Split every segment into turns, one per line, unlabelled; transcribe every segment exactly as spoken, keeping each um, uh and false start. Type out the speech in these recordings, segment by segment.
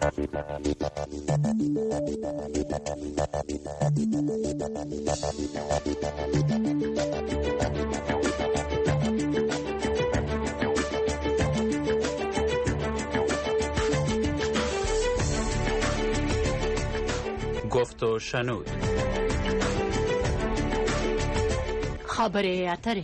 گفت و شنود.
خبره اتره.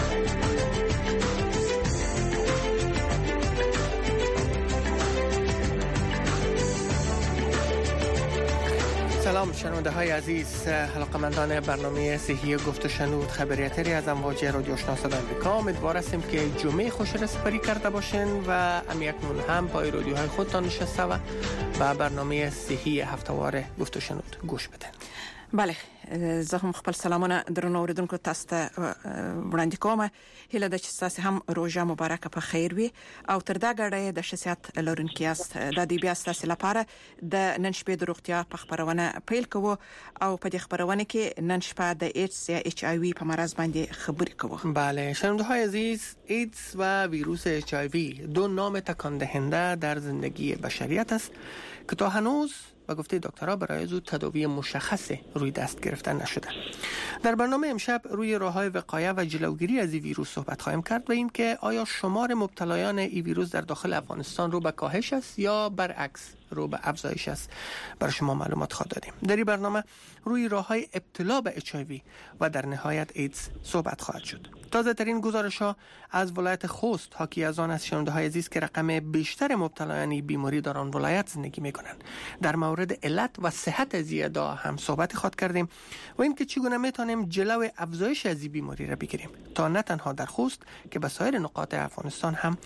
سلام شنونده های عزیز، علاقه‌مندان برنامه صحی گفت و شنود خبریاتری از امواج رادیو آشنا صدای آمریکا. امیدوار هستیم که جمعه خوش را سپری کرده باشین و امیکنون هم پای رادیوهای خودتان نشسته و به برنامه صحی هفتهوار گفت و شنود گوش بدین.
بله، زه هم خپل سلامونه درنو اوریدونکو تاسو ته وړاندې کوم. هیله ده چې تاسو هم روژه مبارکه په خیر وي او تر دا غړې د شخصیت لرونکي است. د دې بیا تاسو لپاره د نن شپې د روغتیا په خبرونه پیل کوو او په دې خبرونه کې نن شپه د ایدز یا اچ آی وی په مرض باندې خبرې کوو.
بله شنونده های عزیز، ایدز و ویروس اچ آی وی دو نام تکان دهنده در زندگی بشریت است که تا هنوز و گفته دکترها برای زود تداوی مشخص روی دست گرفتن نشده. در برنامه امشب روی راه‌های وقایه و جلوگیری از این ویروس صحبت خواهیم کرد و این که آیا شمار مبتلایان این ویروس در داخل افغانستان رو به کاهش است یا برعکس رو به افزایش است برای شما معلومات خواهد دادیم. در این برنامه روی راه‌های ابتلا به اچ آی وی و در نهایت ایدز صحبت خواهد شد. تازه ترین گزارش‌ها از ولایت خوست حاکی از آن است شنونده‌های عزیز که رقم بیشتر مبتلایان بیماری در آن ولایت زندگی می‌کنند. در مورد علت و صحت از این ادعا هم صحبت خواهد کردیم و اینکه چگونه میتونیم جلو افزایش از این بیماری را بگیریم تا نه تنها در خوست که به سایر نقاط افغانستان هم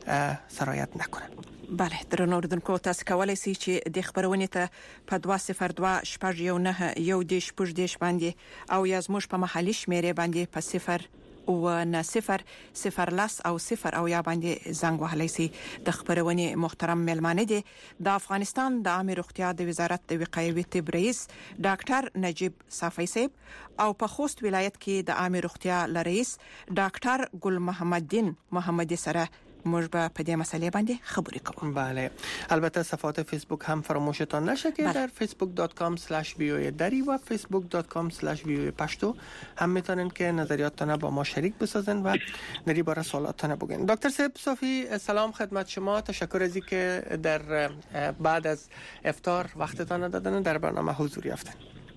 سرایت نکنه.
بله، درنو اوریدونکو تاسو کولای شئ چې د خبرونې ته په دوه صفر دوه شپږ یو نه یو دیش پښ دیش باندې او یا زموږ په محلي شمیرې باندې په صفر و نه صفر صفر لاس او صفر او یا باندې زنګ وهلی سي. د خبرونې محترم ملمانه دي د افغانستان د عامه روغتیا د وزارت د وقایوي طب رئیس ډاکټر نجیب صافی صاحب او په خوست ولایت کې د عامه روغتیا رئیس ډاکټر ګل محمد دین محمدي سره موږ به په دې مسئله باندې خبرې کوو.
بله، البته صفحات فیسبوک هم فراموشتان نشه که در facebook dot com slash voa دری و facebook dot com slash voa پشتو هم میتونن که نظریاتتان با ما شریک بسازن و در این باره سوالاتتان بگین. دکتر صاحب صافی، سلام خدمت شما. تشکر از اینکه در بعد از افطار وقتتان دادن در برنامه حضور یافتن.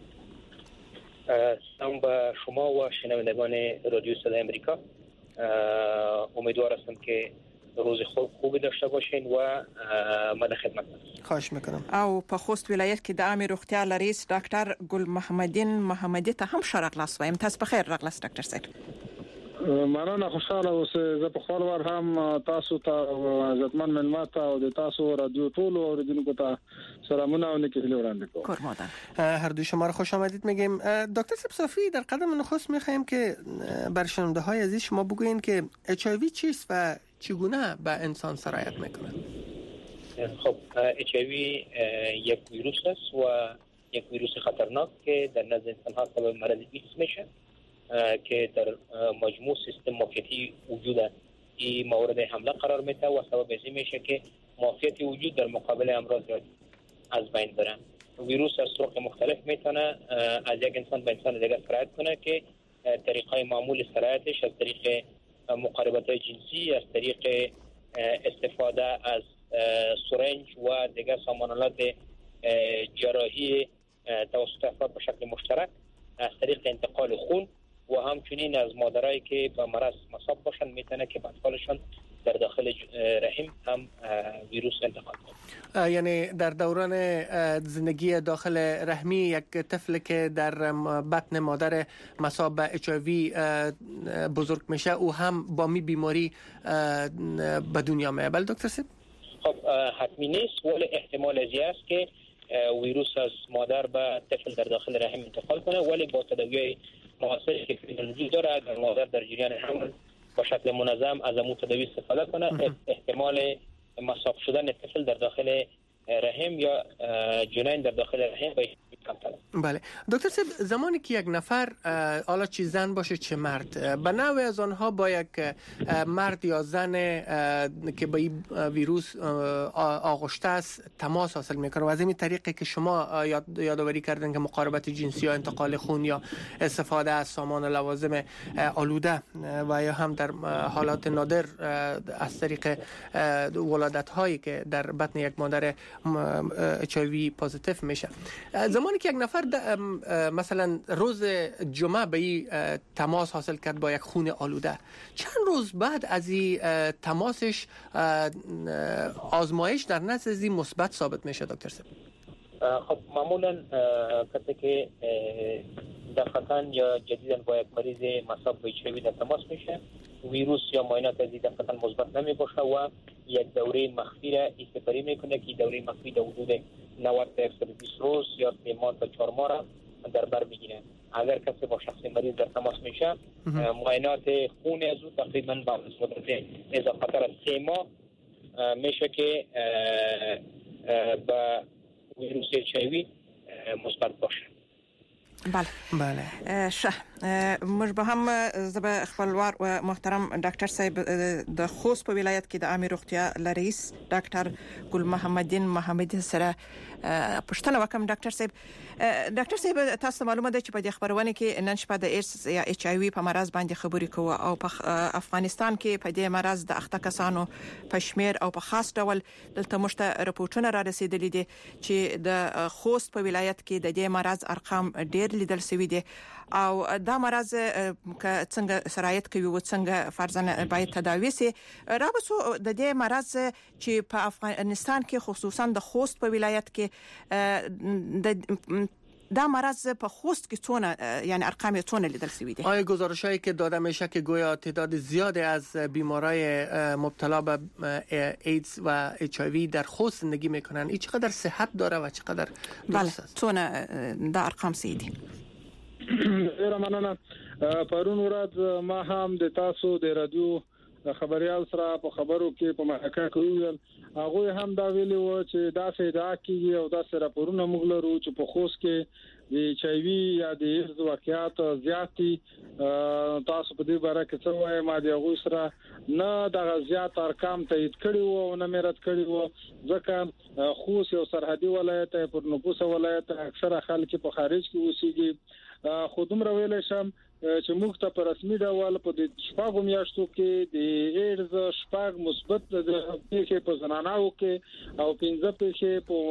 سلام به شما و شنوندگان رادیو صدای آمریکا. امیدوار هستم که روز خوب خوبی داشته باشین و ما در خدمت هستم.
خواهش میکنم.
او په خوست ولایت کې د عامه روغتیا رئیس ډاکټر ګل محمدین محمدي ته هم ښه راغلاست وایم. تاسو په خیر راغلاست ډاکټر صاحب.
مننه، خوشاله اوسئ. زه په خپل ور هم تاسو ته عزتمن ملمات او د تاسو رادیو ټول اوریدونکو ته سلامونه او نیکی هیله وړاندې کوم.
قربان.
هر دو شما را خوش آمدید میگیم. دکتر صافی، در قدم نخست میخوایم که بر شنونده های عزیز شما بگوین که اچ آی وی چیست و چگونه به انسان سرایت میکنه؟
خب، اچ آی وی یک ویروس است و یک ویروس خطرناک که در نزد انسان ها سبب مرض ایدز میشه که در مجموع سیستم معافیتی وجود این مورد حمله قرار میده و سبب این میشه که معافیت وجود در مقابل امراض از بین بره. ویروس از طرق مختلف میتونه از یک انسان به انسان دیگر سرایت کنه که طریقای معمول سرایتش از طریق مقاربت جنسی، از طریق استفاده از سرنج و دیگر سامانالات جراحی توسط افراد به شکل مشترک، از طریق انتقال خون و همچنین از مادرایی که به مرض مصاب باشن میتونه که به اطفالشان در داخل رحم هم ویروس انتقال کنه.
یعنی در دوران زندگی داخل رحمی یک طفل که در بطن مادر مصاب به اچ آی وی بزرگ میشه او هم با می بیماری به دنیا میاد. بله دکتر صاحب؟
خب حتمی نیست، ولی احتمال زیاد است که ویروس از مادر به طفل در داخل رحم انتقال کنه، ولی با تداوی معاصر که وجود داره اگر مادر در جریان حمل با شکل منظم از امو تداوی استفاده کنه، احتمال مصاب شدن طفل در داخل رحم یا جنین در داخل رحم به کمتر است.
بله دکتر صاحب، زمانی که یک نفر حالا چه زن باشه چه مرد، به نوع از آنها با یک مرد یا زن که با این ویروس آغشته است تماس حاصل میکنه و از این طریقی که شما یاد یادآوری کردن که مقاربت جنسی یا انتقال خون یا استفاده از سامان و لوازم آلوده و یا هم در حالات نادر از طریق ولادت هایی که در بطن یک مادر اچ آی وی پوزیتیو میشه، زمانی که یک نفر مثلا روز جمعه به این تماس حاصل کرد با یک خون آلوده، چند روز بعد از این تماسش آزمایش در نزد زی مثبت ثابت میشه دکتر صاحب؟
خب معمولا کسی که دفعتاً یا جدیداً با یک مریض مصاب به اچ آی وی در تماس میشه، ویروس یا معاینات از این دفعتاً مثبت نمی باشه و یک دوره مخفی را استفاده میکنه که دوره مخفی در حدود نود تا صد و بیست روز یا سه ماه تا چهار ماه را در بر میگیره. اگر کسی با شخص مریض در تماس میشه، معاینات خون از او تقریباً بعد از مدت اضافه تر از سه ماه میشه که با ویروس اچ آی وی مثبت باشه.
بله بله شه موږ به هم زب خپلوار و محترم ډاکټر صاحب د خوست په ولایت کې د عامه روغتیا رئیس ډاکټر ګل محمدین محمدي سره پښتنه وکم. ډاکټر صاحب ډاکټر صاحب تاسو معلومه ده چې په دې خبرونه کې نن شپه د ایډز یا اچ آی وی په مرز باندې خبرې کوو او په افغانستان کې په دې مرز د اخته کسانو په شمیر او په خاص ډول دلته مشته رپورټونه را رسیدلي دي چې د خوست په ولایت کې د دې مرز ارقام ډېر لیدل شوی دي او دا مرز که څنګه سرایت کوي و څنګه فرضاً باید تداوی سي. رابطه د دې مرز چې په افغانستان کې خصوصا د خوست په ولایت کې د دا مرز په خوست کې څونه یعنی ارقام څونه لیدل شوی دي؟
آیا گزارشایی که داده میشه که گویا تعداد زیادی از بیمارای مبتلا به ایدز و اچ آی وی در خوست زندگی میکنن، این چقدر صحت داره و چقدر درست است؟
بله څونه دا ارقام سیدي؟
ډیره مننه. پرون ورځ ما هم د تاسو د رادیو خبريال سره په خبرو کې په محاکه کوي، هغه هم دا ویلي و چې دا څه کیږي او دا سره پرونه موږ لرو چې په خوست کې د اچ آی وی یا د ایدز واقعیات زیاتی. تاسو په دې باره کې څه وایي؟ ما د هغه سره نه د زیات ارقام تایید کړي وو او نه مې رد کړي وو، ځکه خوست یو سرحدي ولایت دی، پر نفوس ولایت اکثره خلک په خارج کې اوسېږي. خو دومره ویل شم چې موږ ته په رسمي ډول په د شپږو میاشتو کې د ایدز شپږ مثبت د پیښې په زنانو کې او پنځه پیښې په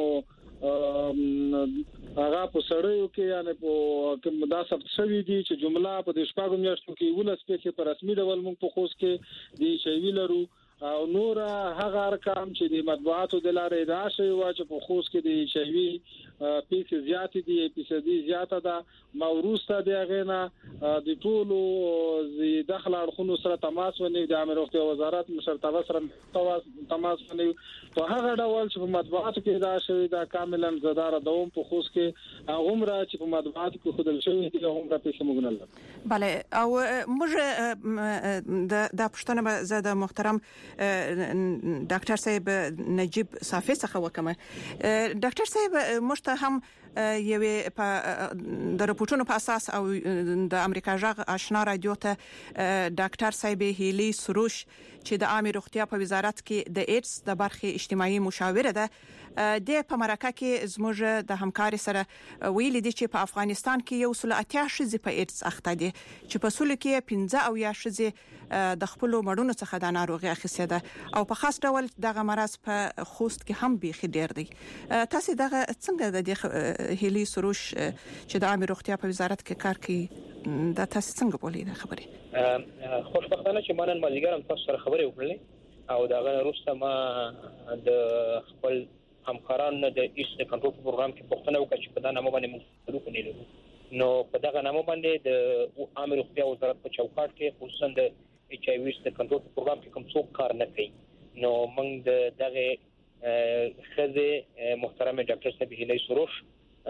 هغه په سړیو کې یعنی په کوم دا ثبت شوی دي چې جمله په د شپږو میاشتو کې ولس پیښې په رسمي ډول موږ په خوست کې د شوی لرو او نور هغه ارقام چې د مطبوعاتو د لارې دا شوی و چې په خوست کې د شوی پیښې زیات دي، اپیسودي زیاته ده. موروثه دی غنه د ټولو د داخل اړخونو سره تماس ونی د امر روغتیا وزارت مشرتابه سره تماس ونی په هغه ډول چې په مطبوعاتو کې دا شوی دا کاملا زدار دوم په خوست کې عمره چې په مطبوعاتو کې خودل شوی دی عمره پیښه مګنل.
بله او موږ د د پښتنه به زده محترم ډاکټر صاحب نجیب صافی څخه وکم. ډاکټر صاحب مشته هم یوه په د رپورټونو په اساس او د امریکا ژغ آشنا رادیو ته ډاکټر صاحب هیلی سروش چې د عامه روغتیا په وزارت کې د ایدز د برخې اجتماعي مشاوره ده د په مرکه کې زموږ د همکاري سره ویل دي چې په افغانستان کې یو سل اتیا شذ په ایدز اخته دي چې په سل کې پنځه او یا شذ د خپل مړونو څخه د ناروغي اخیسته ده او په خاص ډول دغه مرز په خوست کې هم بيخي ډیر دی. تاسو دغه څنګه د هیلی سروش چې د عامه روغتیا په وزارت کې کار کوي دا تاسو څنګه بولئ دا خبره؟
خوشبختانه چې مانن مازیګرم تاسو سره خبرې وکړلې او دا غره وروسته ما د خپل همکاران د ایست کنټرول پروګرام کې پوښتنه وکړه چې په دا نامه باندې موږ څه کوو. نو په دغه نامه باندې د عامه روغتیا وزارت په چوکاټ کې خصوصا د اچ آی وی ایست کنټرول پروګرام کې کوم څوک کار نه کوي. نو موږ د دغه خزه محترم ډاکټر صاحب هیلی سروش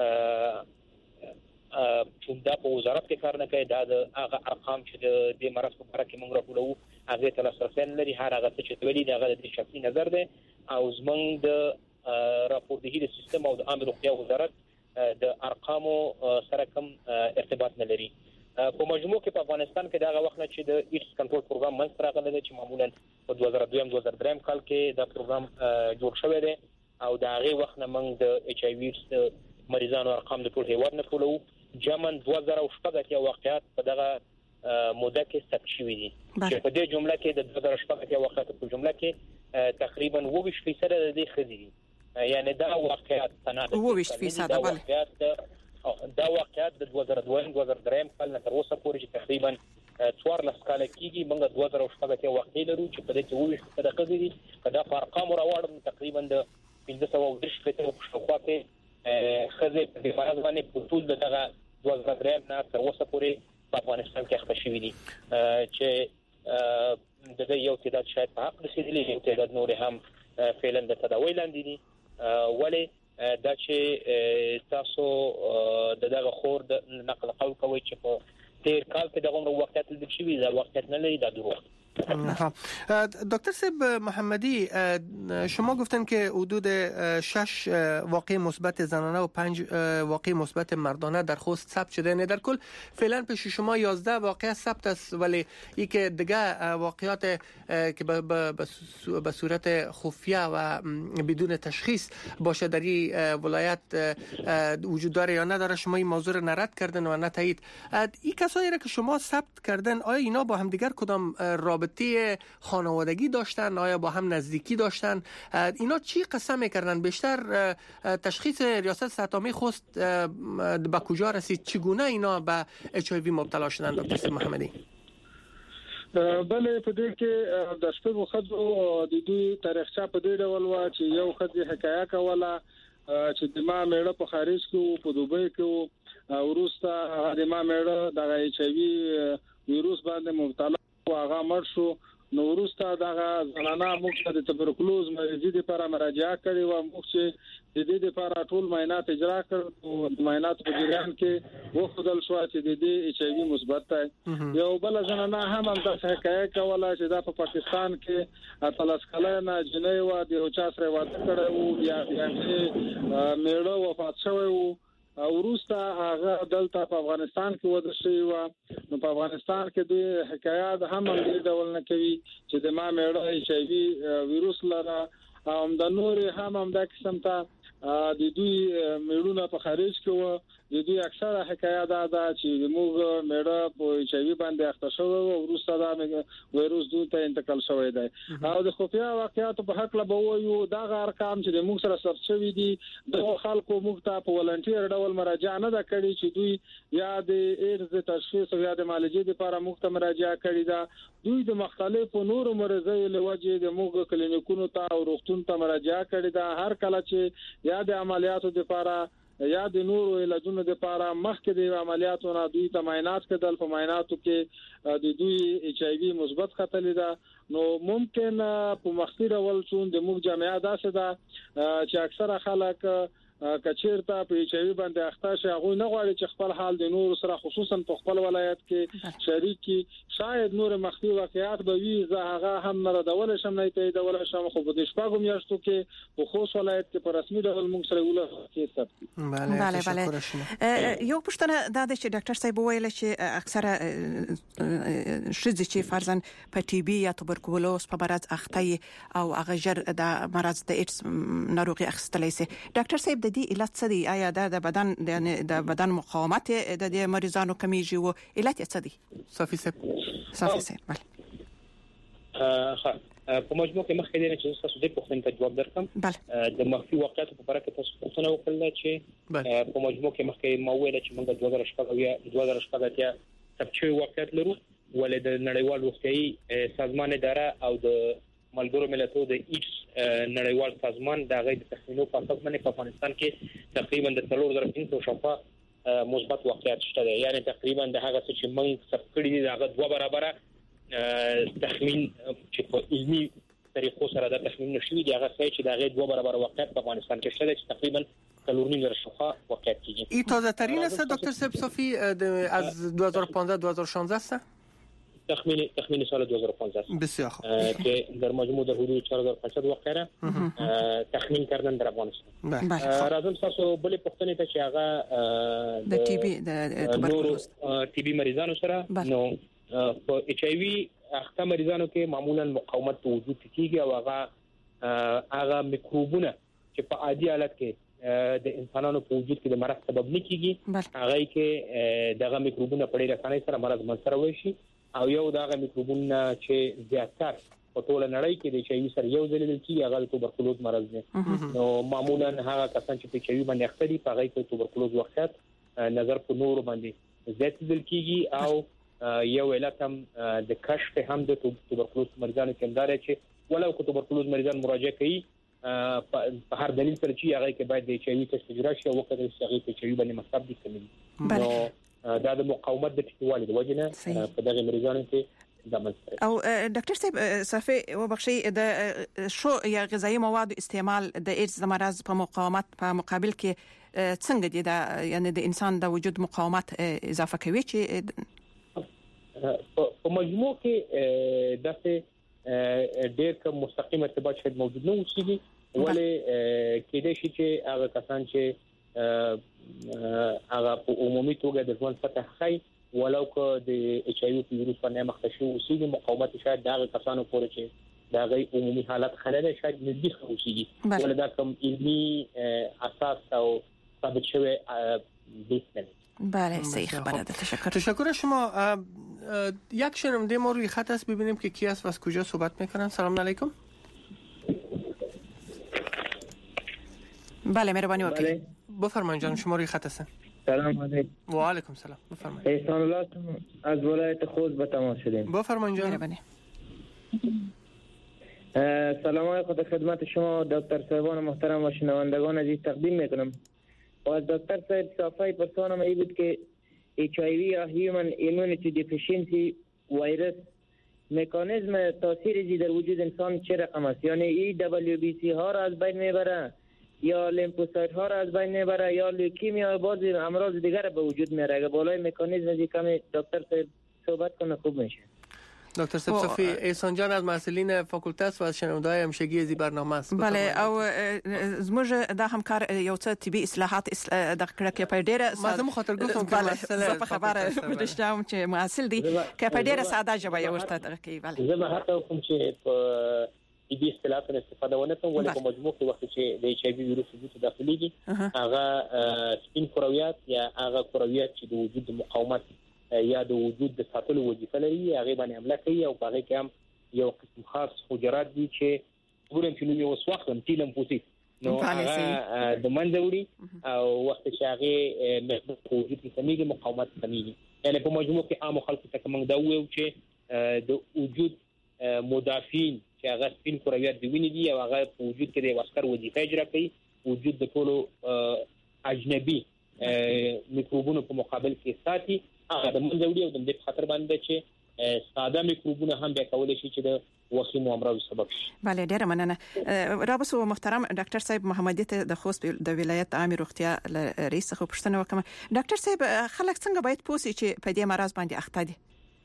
چې دا په وزارت کې کار نه کوي، دا د هغه ارقام چې د دې مرز په اړه کې موږ راټولو هغه ته لاسرسي لري، هر هغه څه چې ویلي دا د شخصي نظر دی او زمونږ د راپورټ د سیستم او د عامه روغتیا وزارت د ارقامو سره کوم ارتباط نه لري. په مجموع کې په افغانستان کې دا وخت نه چې د ایډز کنټرول پروګرام منځ راغلی دی چې معمولا په دوه زره دوه دوه زره درې کال کې دا پروګرام جوړ شوی دی او دا هغه وخت نه موږ د ایچ آی وی ایډز مریضانو ارقام د ټول هیواد نه ټولو جمن دوه زره شپږ کې واقعیت په دغه موده کې ثبت شوي دي چې په دې جمله کې د دوه زره شپږ کې واقعیت په جمله کې تقریبا اووه فیصد د دې خزي دي یعنی دا واقعیت تناقض
اووه فیصد
بل دا واقعیت د دوه زره دوه دوه زره درې کال نه تر اوسه پورې چې تقریبا څوارلس کال کېږي موږ دوه زره شپږ کې واقعي لرو چې په دې کې اووه فیصد خزي دي دا په ارقام راوړم تقریبا د پنځه سوه او دېرش فیصد په شاوخوا کې خزي په دې فاز باندې په ټول دغه دوه زره درې نه تر اوسه پورې په افغانستان کې خپل شوی دي چې د دې یو تعداد شاید په حق رسیدلی یو تعداد نور هم فعلا د تداوی لاندې دي ولی دا چې تاسو د دغه خور د نقل قول کوي چې په تیر کال کې دغه وختات د شوی دا وختات نه لري دا دروغ.
دکتر صاحب محمدی شما گفتن که حدود شش واقع مثبت زنانه و پنج واقع مثبت مردانه در خوست ثبت شده. نه در کل فعلا پیش شما یازده واقع ثبت است ولی ای که دیگه واقعات که به صورت خفیه و بدون تشخیص باشه در این ولایت وجود داره یا نداره شما این موضوع رو نرد کردن و نه تایید. این کسایی را که شما ثبت کردن آیا اینا با هم دیگر کدام رابطه خانوادگی داشتن آیا با هم نزدیکی داشتن اینا چی قسم میکردن بیشتر تشخیص ریاست صحت عامه خوست به کجا رسید چگونه اینا به اچ آی وی مبتلا شدن دکتر محمدی؟
بله په دې کې د شپږو خځو د دوی تاریخچه په دې ډول و چې یو خځه حکایه کوله چې د ما میړه په خارج کې په دوبۍ کې وروسته د ما میړه د اچ آی وی ویروس باندې مبتلا او هغه مر شو نو وروسته دغه زنانه موږ د تبرکلوز مریضي لپاره مراجعه کړې و موږ چې د دې لپاره ټول معاینات اجرا کړ او د معاینات په جریان کې وښودل شو چې د دې ایچ آی وی مثبت دی. یو بل زنانه هم هم د حکایت کوله چې دا په پاکستان کې اتلس کلنه جنۍ و د یو چا سره واده کړی او بیا بیا میړه وفات شوی و وروسته هغه دلته په افغانستان کې وده شوی و نو په افغانستان کې د حکایت هم هم د ډول نه کوي چې د ما میړه ایچ آی وی ویروس لره او د نور هم هم د قسم ته د دوی میړونه په خارج کې و د دوی اکثره حکایت دا ده چې موږ میړه په ایچ آی وی باندې اخته شوی او وروسته دا ویروس دوی ته انتقال شوی دی او د خفیا واقعیت په حق لا به وایو دا ارقام چې موږ سره ثبت شوی دي د خلکو موږ ته په ولنټیر ډول مراجعه نه ده کړې چې دوی یا د ایډز تشخیص او یا د معالجې لپاره موږ ته مراجعه کړې ده دوی د مختلفو نورو مرزونو لوجې د موږ کلینیکونو ته او روغتون ته مراجعه کړې ده هر کله چې یا د عملیاتو لپاره یا د نورو علاجونو لپاره مخکې د عملیاتو نه دوی ته معاینات کړل په معایناتو کې د دوی ایچ آی وی مثبت ختلې ده نو ممکن په مخکې ډول څون د موږ جامعه داسې ده چې اکثره خلک کچیرته په ایچ آی وی باندې اخته شي هغه نه غواړي چې خپل حال د نور سره خصوصا په خپل ولایت کې شریکي شاید نور مخفي واقعیات به وي زه هغه هم نه ردول شم نه ته ډول شم خو په دې شپږم میاشتو کې په خوست ولایت کې په رسمي ډول موږ سره وله کې ثبت.
بله بله یو پښتنه دا د چې ډاکټر صاحب ویل چې اکثره شذ چې فرضاً په ټي بي یا توبرکلوز په مرض اخته او هغه جر د مرض د ایډز ناروغي اخستلای شي ډاکټر صاحب د دې علت څه دی آیا د بدن د بدن مقاومت د دې مریضانو کمیږي او علت څه دی؟
صافي صاحب
صافي صاحب بله
ها په مجموع کې مخکې دی چې تاسو دې پوښتنې ته جواب درکړم.
بله
د مخفي واقعیت په اړه کې تاسو پوښتنه وکړه چې په مجموع کې مخکې ما ویل چې موږ دوه زره شپږ یا دوه زره شپږ اتیا تبچوي واقعیت لرو ولې د نړیوال روغتیايي سازمان اداره او د ملګرو ملتونو د ایډز نړیوال سازمان د غیر تخمینو په اساس باندې په افغانستان کې تقریبا د څلور زره پنځه شپه مثبت واقعیت شته دی یعنی تقریبا د هغه څه چې موږ ثبت کړی دي هغه دوه برابره تخمین چې په علمي طریقو سره د تخمین نشوي دی هغه څه چې د غیر دوه برابره واقعیت په افغانستان کې شته چې تقریبا څلور نیم زره شپه واقعیت کیږي.
این تازه ترین است دکتر صاحب صافی از دو هزار و پانزده دو هزار و شانزده است؟
تخمین تخمین سال دو هزار و پانزده
بسیار خوب
که در مجموع در حدود چهار هزار و پانصد واقعا تخمین کردن در افغانستان. راځم تاسو بلې پوښتنې ته چې هغه
د ټي بي د توبرکلوز
ټي بي مریضانو سره نو په ایچ آی وی اخته مریضانو کې معمولا مقاومت په وجود کېږي او هغه هغه میکروبونه چې په عادي حالت کې د انسانانو په وجود کې د مرض سبب نه کیږي هغه کې دغه میکروبونه په ډېر اسانۍ سره مرض منځ وشي او یو دغه میکروبونه چې زیاتره په ټول نړۍ کې د ایچ آی وی سره یو ځل لیدل کیږي هغه توبرکلوز مرض دی. نو معمولا هغه کسان چې په ایچ آی وی باندې اخته دي په هغه کې توبرکلوز وخت نظر په نور باندې زیات لیدل کیږي او یو علت هم د کشف هم د توبرکلوز مریضانو کې انداره چې ولو که توبرکلوز مریضان مراجعه کوي په هر دلیل سره چې هغه کې باید د ایچ آی وی تست اجرا شي او وخت د هغه په ایچ آی وی باندې مصاب دي کوي. نو دا د مقاومت د ټیټوالي د وجنه په دغه مریضانو کې
او ډاکټر صاحب صافي وبخشي د شو یا غذایی مواد استعمال د ایډز د مرض په مقاومت په مقابل کې څنګه دي دا یعنی د انسان د وجود مقاومت اضافه کوي چې
په مجموع کې داسې ډېر کوم مستقیم ارتباط شاید موجود نه اوسېږي ولې کېدای شي چې هغه کسان چې هغه په عمومي توګه د ژوند سطح خی ولو که د ایچ آی وی ویروس باندې مخ شي اوسېږي مقاومت شاید دغه کسانو پورې چې دغه عمومي حالت خلل شاید نږدې اوسېږي ولې دا کوم علمي اساس او ثابت شوی نیست.
بله صحیح خبره ده. تشکر.
تشکر شما. یک شنونده ما روی خط است ببینیم که کی است و از کجا صحبت میکنن. سلام علیکم.
بله مهربانی وکیل.
بفرمایید جان شما روی خط هستین.
سلام علیکم.
و علیکم سلام. بفرمایید.
احسان الله از ولایت خوست به تماس شدیم.
بفرمایید جان.
مهربانی.
سلام خدا خدمت شما دکتر صاحبان محترم و شنوندگان عزیز تقدیم میکنم. و از دکتر صاحب صافی پرسانم ای بود که ایچ آی وی یا هیومن ایمونیتی دیفیشنسی ویروس مکانیزم تاثیر در وجود انسان چه رقم است؟ یعنی ای دبلیو بی سی ها را از بین میبره یا لیمفوسایت ها را از بین میبره یا لیوکیمیا یا بعضی امراض دیگر به وجود میاره؟ اگه بالای مکانیزم دی کمی دکتر صاحب صحبت کنه خوب میشه.
دکتر صفی احسان جان از مسئولین فاکولته است و از شنونده‌های همشگی از برنامه است.
بله او زموږ د همکار یو څه طبي اصلاحات د کړکې په ډیره
ما زمو خاطر کوم
مسله په خبره ودشتم چې مسئول دي که په ډیره ساده جواب یې ورته کوي. بله
زه به هڅه کوم چې په طبي اصطلاحات استفاده ونه کوم ولې په مجموع کې وخت چې د ایچ آی وی ویروس وجود داخليږي هغه سپین کرویات یا هغه کرویات چې د وجود مقاومت یا د وجود د ساتلو وظیفه لري هغه باندې حمله کوي او هغه کې هم یو قسم خاص حجرات دي چې ګورم چې نو یو وسوخت تي لیمفوسیت نو هغه د منځوري او وخت چې هغه د وجود کې کمیږي مقاومت کمیږي یعنی په مجموع کې عام خلکو ته کوم دا وایو چې د وجود مدافعین چې هغه سپین کرویات دی ویني دي او هغه په وجود کې د واسکر وظیفه اجرا کوي وجود د ټولو اجنبي میکروبونو په مقابل کې ساتي هغه د منځوري او د دې خطر باندې چې ساده میکروبونه هم بیا کولای شي چې د وخیم امراض سبب شي.
بله ډیره مننه. رابس او محترم ډاکټر صاحب محمدي ته د خوست د ولایت عامه روغتیا رئیس خو پښتنه وکم. ډاکټر صاحب خلک څنګه باید پوسي چې په دې مرض باندې اخته دي؟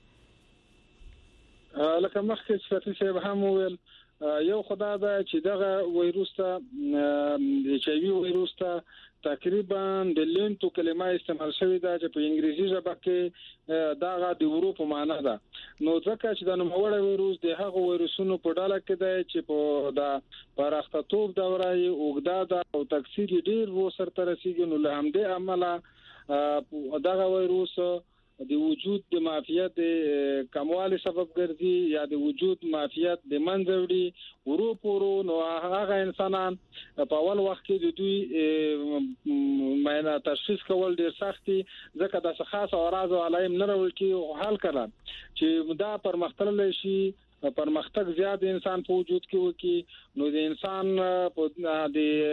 لکه مخکې چې صاحب هم ویل یو خدای دا چې دغه وایروس ته ایچ آی وی وایروس ته تقریبا د لینتو کلمه استعمال شوې ده چې په انګریزي ژبه کې داغه د اروپ معنا ده. نو ځکه چې د نوموړی وایروس د هغه وایروسونو په ډله کې ده چې په د پراختتوب دوره یې اوږده ده او تکثیر ډیر و سره رسیدي. نو له همدې عمله دغه وایروس د وجود د معافیت کموالي سبب ګرځي یا د وجود معافیت د منځوري ورو پورو. نو هغه انسانان په اول وخت کې د دوی معنا تشخیص کول ډیر سخت دي ځکه د خاص اوراد او علائم نه راول کی حل کړه چې دا پرمختللی شي پرمختګ زیات انسان په وجود کې وکي. نو د انسان په د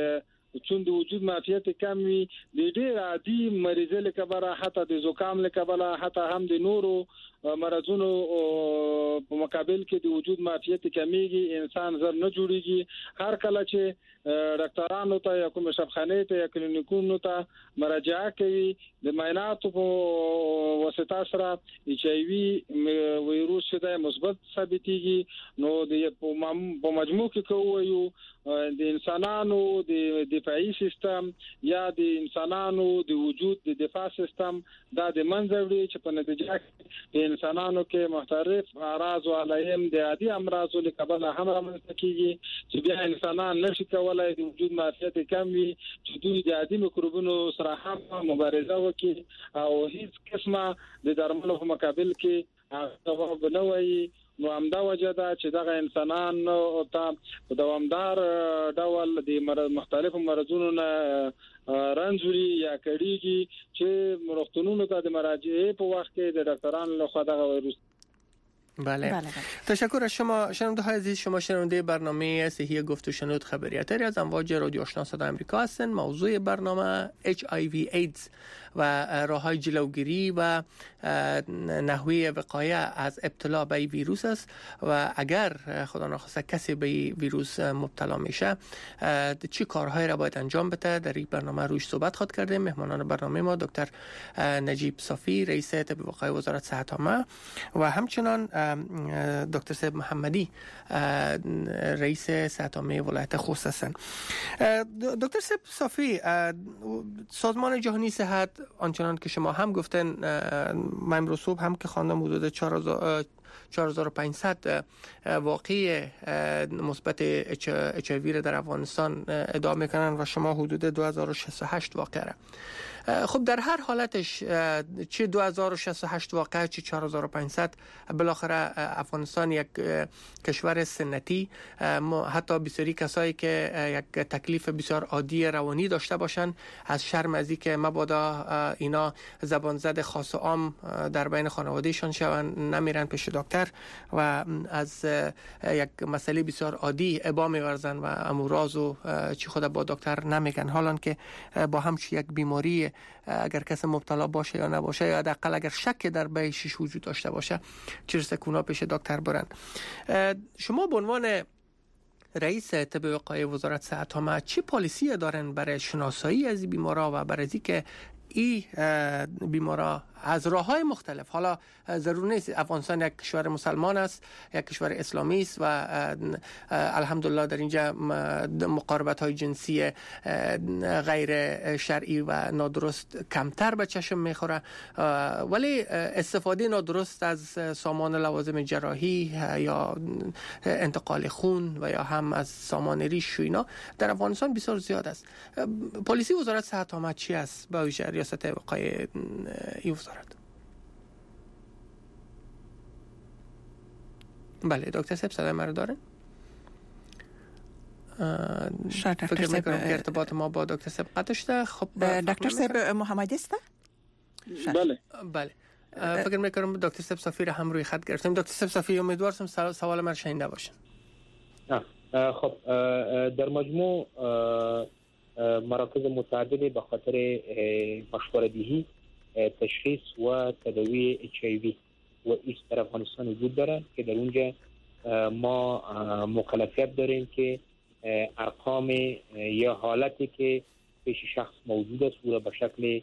چون د وجود معافیت کم وي د ډېر عادي مریض له کبره حتی د زکام له کبره حتی هم د نورو مرزونو په مقابل کې د وجود معافیت کمیږي انسان زر نه جوړيږي. هر کله چې ډاکټرانو ته یا کوم شفخانه ته یا کلینیکونو ته مراجعه کوي د معایناتو په واسطه سره ایچ ای وی وایروس چې د مثبت ثابتېږي نو د په مجموع کې کوو د انسانانو د دفاعي سیستم یا د انسانانو د وجود د دفاع سیستم دا د منځوړي چې په نتیجه کې انسانانو کې مختلف اعراض او علائم د عادي امراض له کبله هم رامنځته کیږي چې بیا انسانان نشي کولای د وجود معافیت کم وي چې دوی د عادي میکروبونو سره هم مبارزه وکړي او هیڅ قسمه د درملو په مقابل کې هغه بنوي. نو همدا وجه ده چې دغه انسانان ته په دوامدار ډول د مختلفو مرزونو نه رنځوري یا کړيږي چې مرختونونو ته د مراجعه په وخت کې د ډاکټرانو لخوا دغه وایروس.
بله. بله تشکر از شما شنونده های عزیز. شما شنونده برنامه صحی گفت و شنود خبریاتری از امواج رادیو آشنا صدای آمریکا هستند. موضوع برنامه اچ آی وی ایدز و راههای جلوگیری و نحوه وقایه از ابتلا به ویروس است و اگر خدا نخواسته کسی به ویروس مبتلا میشه چه کارهایی را باید انجام بده در این برنامه روش صحبت خواهد کردیم. مهمانان برنامه ما دکتر نجیب صافی رئیس طب وقایه وزارت صحت عامه و همچنان دکتر سیب محمدی رئیس صحت عامه ولایت خوست هستند. دکتر سیب صافی، سازمان جهانی صحت آنچنان که شما هم گفتن من امروز صبح هم که خواندم حدود چهار هزار و پانصد واقعی مثبت اچ آی وی را در افغانستان ادعا میکنن و شما حدود دو هزار و شصت و هشت واقعه را. خب در هر حالتش چه دو هزار و شصت و هشت واقعه چه چهار هزار و پانصد بالاخره افغانستان یک کشور سنتی، حتی بسیاری کسایی که یک تکلیف بسیار عادی روانی داشته باشن از شرم از اینکه مبادا اینا زبان زد خاص و عام در بین خانوادهشان شون نمیرن پیش دکتر و از یک مسئله بسیار عادی ابا میورزن و اموراض و چی خود با دکتر نمیگن، حالان که با همچی یک بیماری اگر کسی مبتلا باشه یا نباشه یا حداقل اگر شک در بهشش وجود داشته باشه چرا کونا پیش دکتر برن. شما به عنوان رئیس طب وقایه وزارت صحت عامه چه پالیسی دارن برای شناسایی از بیمارا و برای اینکه این بیمارا از راه‌های مختلف، حالا ضرور نیست افغانستان یک کشور مسلمان است، یک کشور اسلامی است و الحمدلله در اینجا مقاربت‌های جنسی غیر شرعی و نادرست کمتر به چشم میخوره، ولی استفاده نادرست از سامان لوازم جراحی یا انتقال خون و یا هم از سامان ریش و اینا در افغانستان بسیار زیاد است. پالیسی وزارت صحت عامه چی است با ریاست وقایه ای وزارت؟ بله دکتر صاحب صدای من رو دارن؟ فکر میکنم که ارتباط ما با دکتر صاحب قطع شده. خب
دکتر صاحب محمدی است؟
بله بله فکر میکنم دکتر صاحب صافی رو هم روی خط گرفتیم. دکتر صاحب صافی امیدوارم سوال من شنیده باشن.
خب در مجموع مراکز متعددی به خاطر مشوره‌دهی تشخیص و تداوی اچ آی وی و ایدز در افغانستان وجود داره که در اونجا ما مکلفیت داریم که ارقام یا حالتی که پیش شخص موجود است او را به شکل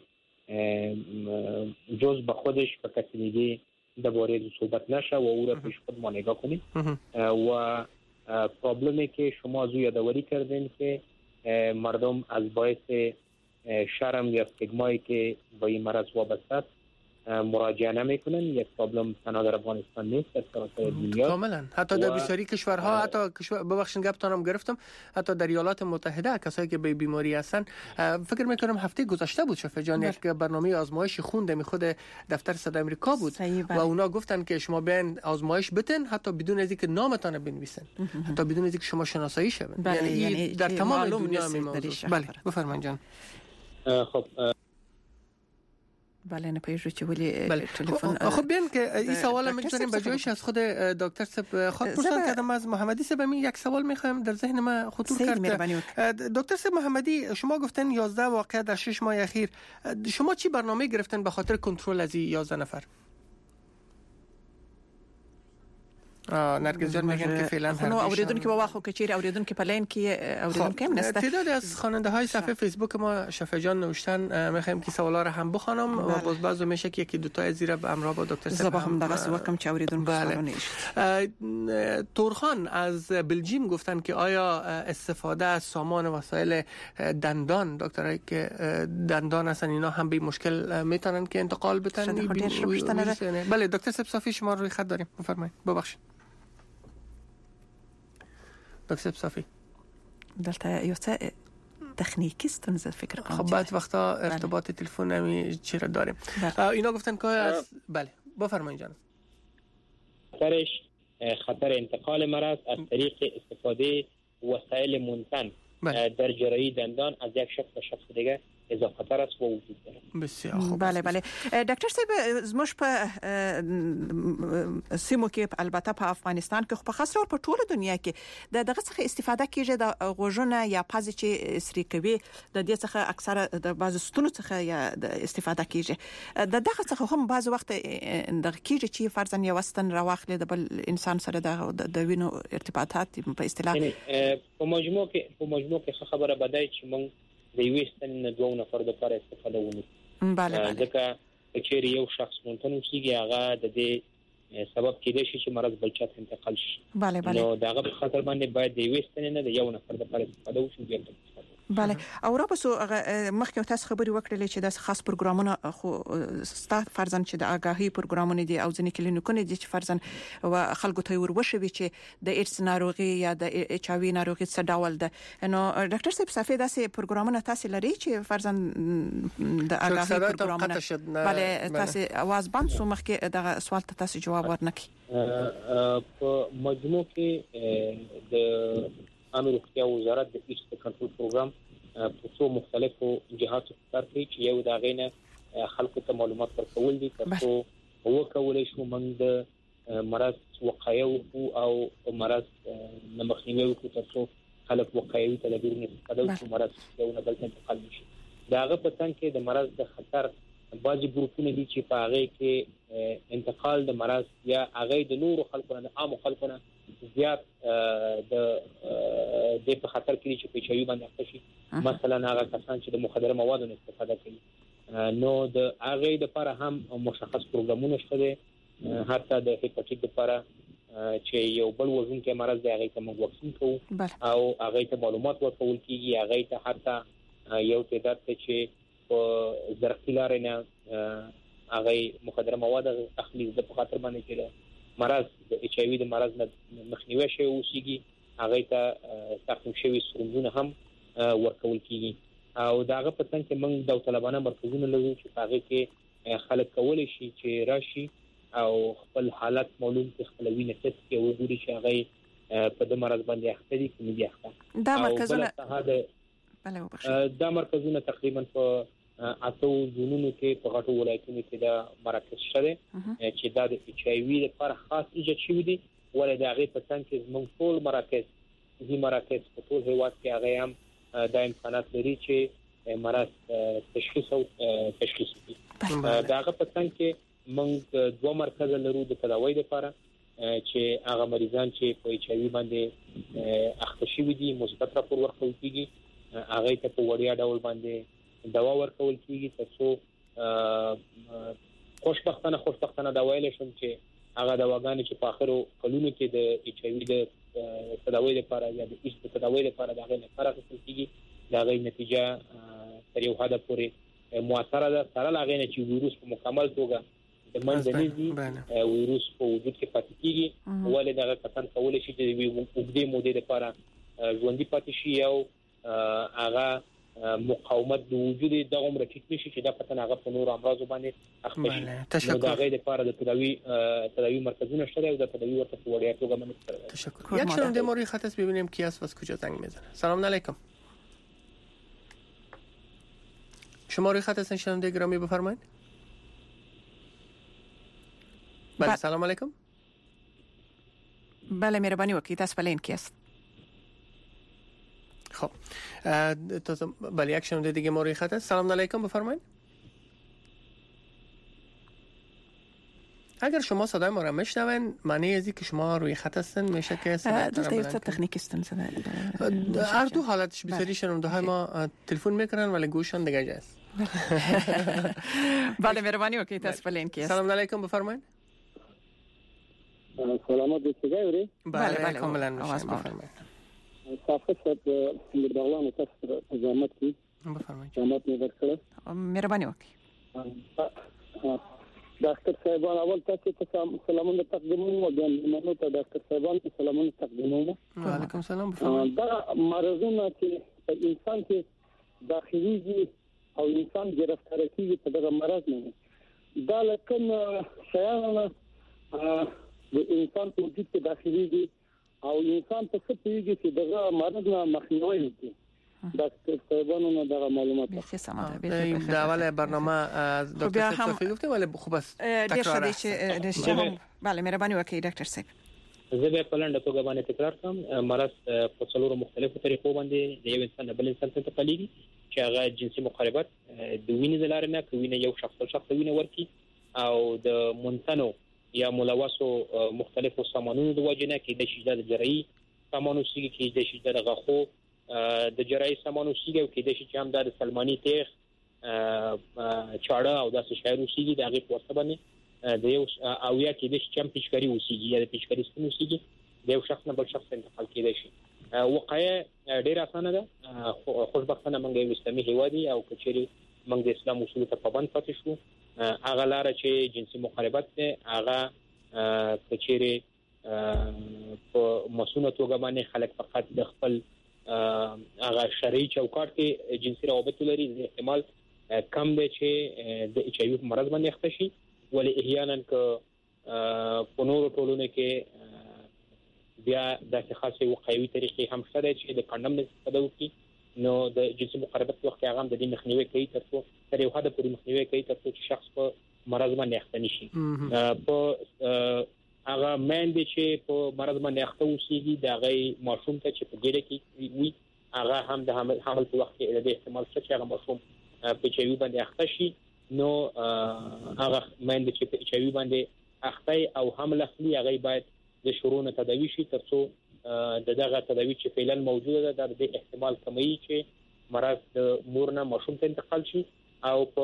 جز به خودش به کسی دیگه درباره صحبت نشه و او را پیش خود ما نگاه کنیم. و پرابلمی که شما از او یادآوری کردین که مردم از باعث شرم یا استیگمایی که با این مرض وابسته است مراجعه نمیکنن. یک پرابلم تنها در افغانستان نیست، در سراسر دنیا
کاملا. حتی در بسیاری کشورها، حتی کشور ببخشید گپتانم گرفتم، حتی در ایالات متحده کسایی که به بیماری هستن، فکر میکنم هفته گذشته بود شفیع جان یک برنامه آزمایش خون در خود دفتر صدای آمریکا بود و اونا گفتن که شما بیاین آزمایش بتن حتی بدون از اینکه نامتان بنویسن، حتی بدون از اینکه شما شناسایی شون.
یعنی, یعنی در تمام دنیا میمونه.
بله بفرمایید جان.
خب
بله نه پیجو چې ولی
بله
تلفن
خب بیان که این سوال میگذاریم به جایش از خود دکتر صاحب خود پرسان کردم از محمدی صاحب. می یک سوال میخوایم در ذهن ما خطور کرد. دکتر صاحب محمدی، شما گفتن یازده واقعه در شش ماه اخیر، شما چی برنامه گرفتن به خاطر کنترل از این یازده نفر؟ نرگس جان میگن که فعلا
هر اوریدون که با واخو کچیر اوریدون که پلین که اوریدون کم نسته.
تعدادی از خواننده های صفحه فیسبوک ما شفیع جان نوشتن، میخوایم که سوالا رو هم بخونم و باز بعضو میشه که یکی دو تا زیر به امرا با دکتر صاحب
هم دغه وکم چ اوریدون
بله. تورخان از بلژیم گفتن که آیا استفاده از سامان وسایل دندان، دکترای که دندان هستن اینا هم به مشکل میتونن که انتقال بدن؟ بله دکتر صاحب صافی شما روی خط داریم، بفرمایید. ببخشید دکتر صافی
دلته یو څه تکنیکی ستونزه فکر کنم.
خب بعد وقتا ارتباط تلفن نمی چرا داریم. اینا گفتن که از بله بفرمایید جان.
خطرش خطر انتقال مرض از طریق استفاده وسایل منتن در جراحی دندان از یک شخص به شخص دیگه اضافه تر است و وجود داره.
بسیار خوب.
بله بله ډاکټر صاحب زموږ په سیمو کې البته په افغانستان کې خو په خاص ډول په ټوله دنیا کې د دغه څخه استفاده کیږي د غوژونه یا پازې چې اسری کوي د دې څخه اکثره د بعض ستونو څخه یا استفاده کیږي د دغه څخه هم بعض وخت د کیږي چې فرضاً یو وستن راوخلې د بل انسان سره د وینو ارتباطات په اصطلاح
په مجموع کې په مجموع کې خبره بدای چې موږ د یوستن دوه نفر د لپاره استفاده ونی.
بله بله.
ځکه چې یو شخص مونږ کیږي هغه د دې سبب کېدای شي چې مرض بل چاته انتقال شي.
بله بله.
نو داغه په خاطر باندې باید د یوستن نه د یو نفر د لپاره استفاده وشي.
بله او را پسو مخکې تاسو خبري وکړلې چې د خاص پروګرامونه خو ستاسو فرضاً چې د آگاهي پروګرامونه دي او ځینې کلینیکونه دي چې فرضاً و خلکو ته وروشوي چې د ایډز ناروغي یا د ایچ آی وی ناروغي څه ډول ده. نو ډاکټر صاحب صافي داسې پروګرامونه تاسو لري چې فرضاً د آگاهي پروګرامونه بله تاسو आवाज بند سو مخکې د سوال ته تاسو جواب ورنکي.
په مجموع کې د امر روغتیا وزارت د ایډز کنټرول پروګرام په څو مختلفو جهاتو کار کوي چې یو دا غینه خلکو ته معلومات ورکول دي ترڅو وکولای شو موږ د مرض وقایو او مرض مخنیوي وکړو ترڅو خلک وقایوي تدابیر استفاده وکړي مرض یو نه بل ته انتقال نشي. داغه په څنګ کې د مرض د خطر بعضي ګروپونه دي چې په هغه کې انتقال د مرض یا هغه د نورو خلکو نه عام خلکو نه زیات د د په خطر کې چې په چایو باندې اخته شي. مثلا هغه کسان چې د مخدره موادو استفاده کوي نو د هغه د لپاره هم مشخص پروګرامونه شته، حتی د هپاتیت لپاره چې یو بل وزن کې مرض دی هغه ته موږ واکسین کوو او هغه ته معلومات ورکول کیږي. هغه ته حتی یو تعداد چې په زرقی لارې نه هغه مخدره مواد اخلي د په خاطر باندې کې مرض د ایچ آی وی د مرض مخنیوي شي او سیږي هغه ته تقسیم شوی سرنجونه هم ورکول کیږي. او داغه په څنګه کې موږ د طالبانو مرکزونه لرو چې هغه کې خلک کولای شي چې راشي او خپل حالت معلوم کړي، خپل وینې ټیسټ کې وګوري چې هغه په د مرض باندې اخته دي کې نه دي اخته.
دا مرکزونه
بله دا مرکزونه تقریبا په اته زونونو کې په غټو ولایتونو کې دا مراکز شته چې دا د ایچ آی وی لپاره خاص ایجاد شوی دي. ولې دا غي په څنګه کې زموږ ټول مراکز دي مراکز په ټول هیواد کې هغه هم د امکانات لري چې مرض تشخیص او تشخیص کړي. دا هغه په څنګه کې موږ دوه مرکز لرو د تداوی لپاره چې هغه مریضان چې په ایچ آی وی باندې اخته شوي دي مثبت راپور ورکول کیږي هغه ته په وړیا ډول باندې دوا ورکول کیږي ترڅو خوشبختانه خوشبختانه دا ویل شم چې هغه دواګانې چې په اخرو کلونو کې د ایچ آی وی د تداوی لپاره یا د ایچ د تداوی لپاره دا غي لپاره څه کیږي دا غي نتیجه تر یو حد پورې مؤثره ده. سره لاغې نه چې ویروس په مکمل توګه د منځنۍ ویروس په وجود کې پاتې کیږي ولې دا کسان کولای شي چې د وګړي مودې لپاره ژوندۍ پاتې شي او هغه مقاومت د وجود د عمر ټیټ نشي چې دا پتن هغه په نور امراض باندې اخته شي. دا غي لپاره د تداوی تداوی مرکزونه شته او د تداوی ورته په وړیا توګه باندې
تشکر. یک شنونده ما روی خط است ببینیم کی است و از کجا زنگ میزنه. سلام علیکم. شما روی خط هستین شنونده گرامی بفرمایید. بله سلام علیکم.
بله مهربانی وکړئ تاسو په لین کې است.
خب تازه بله یک شنونده دیگه ما روی خط است. سلام علیکم بفرمایید. اگر شما صدای ما را میشنوین معنی از اینکه شما روی خط هستین میشه که صدا
دلته یو څه تخنیکی ستونزه ده.
هر دو حالتش بسیاری شنونده های ما تلفن میکنن ولی گوششان دیگه جاست.
بله مهربانی وکړئ تاسو په لین کې است.
سلام علیکم بفرمایید.
سلامات دیگه
بله بله کاملا بفرمایید.
صافه شد مردغلان تاسو زحمت کی
بفرمایید.
زحمت می ورکړه.
مهربانی وکړئ.
ډاکټر صاحبان اول تاسو ته سلامونه تقدیموم او بیا منو ته ډاکټر صاحبان ته سلامونه تقدیموم.
وعلیکم سلام بفرمایید.
دا مرزونه چې انسان کې داخلي او انسان گرفتار کیږي په دغه مرض نه دا لکه شیانه د انسان په وجود کې داخلي دي او انسان په څه پیږي چې دغه مرض نه مخنیوي کوي. دکتر صاحبانو نه دغه معلومات
بسیار سمه ده.
این اول برنامه از دکتر صفی گفته ولی خوب است
تکرار است. چې بله مهرباني وکړئ ډاکټر صاحب.
زه به په لنډه توګه باندې تکرار کوم. مرض په څلورو مختلفو طریقو باندې د یو انسان نه بل انسان ته انتقالېږي چې هغه جنسي مقاربت د وینې د لارې نه کوي، نه یو شخص بل شخص ته وینه ورکړي او د منتنو یا ملوثو مختلفو سامانونو د وجې نه کې د شیدې د جراحي سامانو سیګي کې د شیدې د غاخو د جراحي سامانو سیګي او کې د شي چې هم د سلمانی تیغ چاړه او داسې شایرو سیګي د هغه په واسطه باندې د یو او یا کې د شي چې پیچکاری وسیږي یا د پیچکاری ستونو سیګي د یو شخص نه بل شخص انتقال کېدای شي. وقایه ډیر اسانه ده. خوشبختانه موږ یو اسلامي هیواد او کچېری موږ د اسلام اصول ته پابند پاتې شو. هغه لار چې جنسي مقاربت ده هغه کچېری په مسونه توګه باندې خلک فقط د خپل هغه شرعي چوکاټ کې جنسي روابط لري. احتمال کم دی چې د ایچ آی وی مرض باندې اخته شي، ولی احیانا که په نورو ټولونو کې بیا د خاصه وقایوي طریقې هم شته چې د کاندوم نه استفاده وکړي نو د جنسي مقاربت وخت هغه د دې مخنیوي کوي تر څو تر یو حد پورې مخنیوي کوي تر څو چې شخص په مرض باندې اخته نشي. په هغه مېندې چې په مرض باندې اخته اوسېږي د هغه ماشوم ته چې په ګیره کې وي هغه هم د حمل په وخت کې د احتمال شته چې هغه ماشوم په ایچ آی وی باندې اخته شي. نو هغه مېندې چې په ایچ آی وی باندې اخته او حمل اخلي هغه باید د شورونه تداوی شي تر څو د دغه تداوی چې فعلا موجوده ده د احتمال کمی چې مرض د مور نه ماشوم ته انتقال شي. او په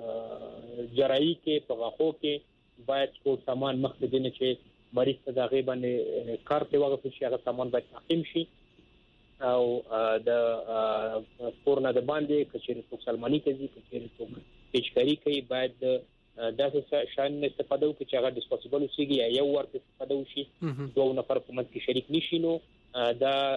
جراحي کې په غاخو کې باید ټول سامان مخکې دینه چې مریض ته دغه باندې کار ته وغوښتل شي هغه سامان باید تقسیم شي او د کورنه د باندې کچېری څوک سلمانی کوي کچېری څوک پیچکاری کوي باید داسې شان استفاده وکړي چې هغه ډیسپوزیبل وسیږي یا یو ورته استفاده وشي دوه نفر په منځ کې شریک نشي. نو دا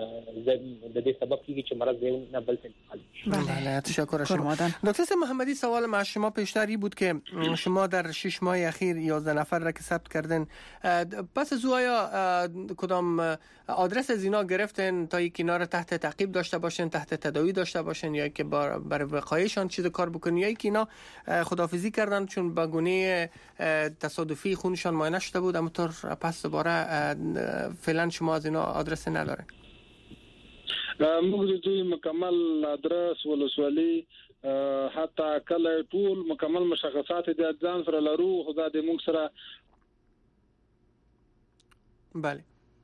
د دې سبب کیږي چې مرض نه بل ته انتقال شي.
بله تشکر شما. دکتر محمدی سوال ما شما پیشتری بود که شما در شش ماه اخیر یازده نفر را که ثبت کردن پس از او آیا کدام آدرس از اینا گرفتن تا یک اینا را تحت تعقیب داشته باشن تحت تداوی داشته باشن یا که برای وقایشان چیز کار بکنن یا که اینا خداحافظی کردن چون به گونه تصادفی خونشان معاینه شده بود اما طور پس دوباره فعلا شما از اینا آدرس نداره؟
موږ د دوی مکمل آدرس ولسوالي حتی کله ټول مکمل مشخصات د ځان سره لرو خدا دې موږ سره.
بله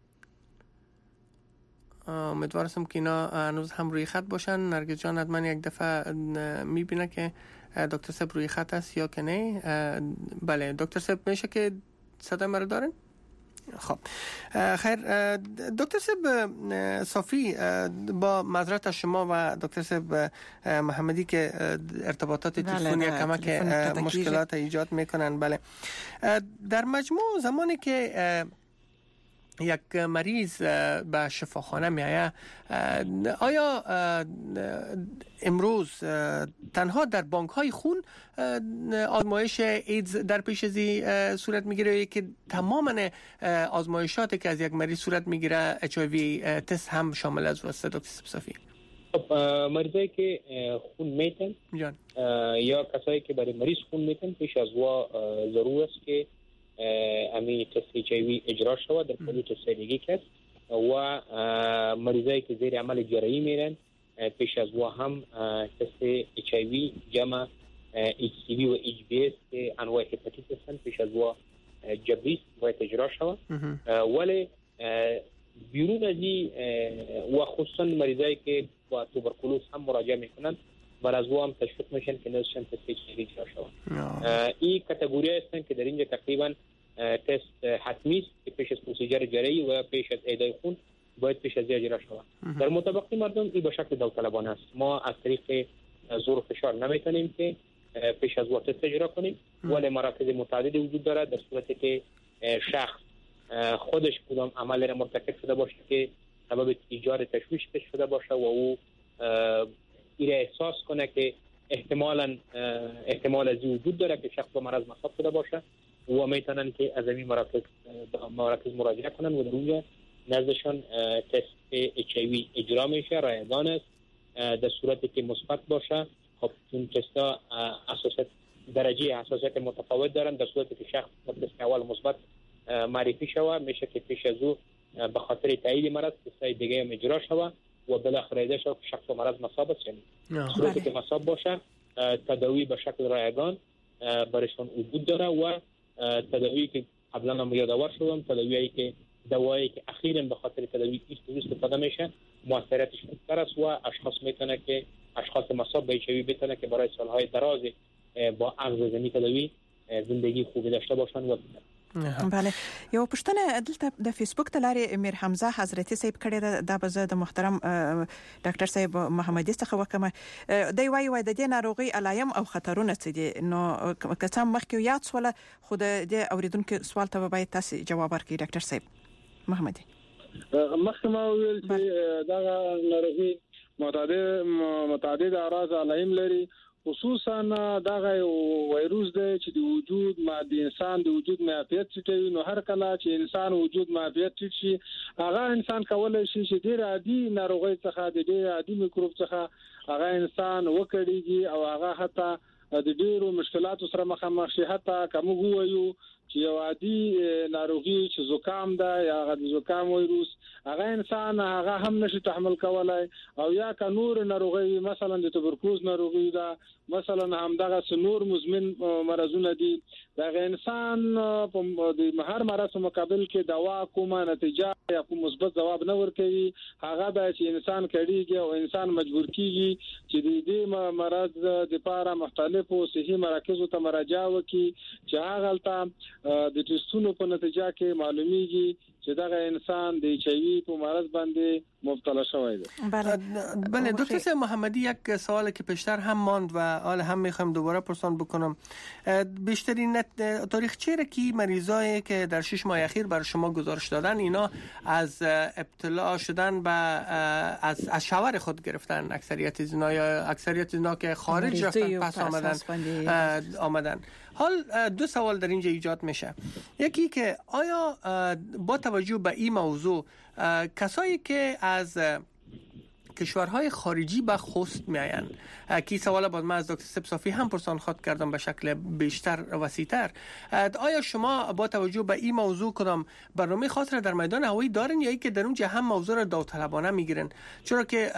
امیدوارم که اینا هنوز هم روی خط باشن. نرگس جان حتما یک دفعه میبینه که دکتر صاحب روی خط است یا که نه. بله دکتر صاحب میشه که صدای مرا دارن؟ خب خیر دکتر صاحب صافی با معذرت از شما و دکتر صاحب محمدی که ارتباطات تلفنی کمک مشکلات ایجاد میکنن. بله در مجموع زمانی که یک مریض به شفاخانه میآید آیا امروز تنها در بانک های خون آزمایش ایدز در پیش ازی صورت میگیره یا که تماما آزمایشاتی که از یک مریض صورت میگیره اچ آی وی تست هم شامل از واسطه دکتر صافی؟
خب مریضایی که خون میتن یا کسایی که برای مریض خون میتن پیش از وا ضرور است که امی تست اچ آی وی اجرا شود در حدود سالگی کس و مریضایی که زیر عمل جراحی میرن پیش از او هم تست اچ آی وی جمع اچ سی وی و اچ بی اس که انواع هپاتیتس هستند پیش از او جبریس باید اجرا شود ولی بیرون از این و خصوصا مریضایی که با توبرکولوز هم مراجعه میکنند بر از او هم تشویق میشن که نزدشان تست اچ آی وی اجرا شود. این کاتگوری هستند که در اینجا تقریبا تست حتمی است که پیش از پروسیجر جراحی و پیش از اهدای خون باید پیش از اجرا شود. در مطابقت مردم این به شکل داوطلبانه است. ما از طریق زور و فشار نمیتونیم که پیش از وقت تست اجرا کنیم ولی مراکز متعدد وجود دارد در صورتی که شخص خودش کدام عمل را مرتکب شده باشه که سبب ایجاد تشویش شده باشه و او این احساس کنه که احتمالاً احتمال از وجود داره که شخص با مرض مصاب شده باشه و میتونن که از این مراکز مراکز مراجعه کنن و در اونجا نزدشان تست اچ آی وی اجرا میشه. رایگان است. در صورتی که مثبت باشه خب این تستا اساسات درجه حساسیت متفاوت دارن. در صورتی که شخص تست اول مثبت معرفی شوه میشه که پیش از او به خاطر تایید مرض تستای دیگه هم اجرا شوه و بالاخره ایده شوه که شخص با مرض مصاب است. یعنی صورتی که مصاب باشه تداوی به شکل رایگان برشون وجود داره و تداوی که قبلا هم یادآور شدم تداویی که دوایی که اخیراً به خاطر تداوی استفاده میشه موثریتش بیشتر است و اشخاص میتونه که اشخاص مصاب به اچ آی وی بتونه که برای سالهای دراز با اخذ زمین تداوی زندگی خوبی داشته باشن و
بله. یو پښتنه دلته د فیسبوک تلاري امیر حمزه حضرت صاحب کړي د بزه د محترم ډاکټر صاحب محمدي څخه وکمه دی وای وای د دې ناروغي علایم او خطرونه څه دي نو کسان مخکې یاد سول خو د اوریدونکو سوال ته باید تاسو جواب ورکړئ ډاکټر صاحب محمدي.
مخکې ما ویل چې دا ناروغي متعدد متعدد اعراض علایم لري خصوصا دا یو وایروس دی چې د وجود ما د انسان د وجود معافیت ټیټوي نو هر کله چې انسان وجود معافیت ټیټ شي هغه انسان کولای شي چې ډیر عادي ناروغي څخه د ډیر عادي میکروب څخه هغه انسان وکړيږي او هغه حتی د ډیرو مشکلاتو سره مخامخ شي. حتی کوم وایو چې یو عادي ناروغي چې زکام ده یا هغه د زکام وایروس هغه انسان هغه هم نشي تحمل کولای او یا که نور ناروغي مثلا د توبرکلوز ناروغي ده مثلا هم دغه نور مزمن مرزونه دي دغه انسان په د هر مرض مقابل کې دوا کومه نتیجه یا کوم مثبت جواب نه ورکوي هغه د انسان کړيږي او انسان مجبور کیږي چې د دې مرض د لپاره مختلفو صحي مراکزو ته مراجعه وکړي چې هغه تل د ټیسټونو په نتیجه کې معلومیږي چې دا انسان د اچ آی وی په مرض باندې مبتلا شوی دی.
بله دکتر صاحب محمدی یک سوالی که پیشتر هم ماند و حالا هم میخوام دوباره پرسان بکنم بیشترین تاریخچه را که مریضایی که در شش ماه اخیر برای شما گزارش دادن اینا از ابتلا شدن به از از شوهر خود گرفتن اکثریت از اینا یا اکثریت اینا که خارج رفتن پس آمدن آمدن حال دو سوال در اینجا ایجاد میشه. یکی که آیا با توجه به این موضوع کسایی که از کشورهای خارجی به خوست میاین کی سوال بعد من از دکتر سب صافی هم پرسان خواهد کردم به شکل بیشتر وسیع‌تر آیا شما با توجه به این موضوع کدام برنامه خاص را در میدان هوایی دارین یا ای که در اونجا هم موضوع را داوطلبانه میگیرن چرا که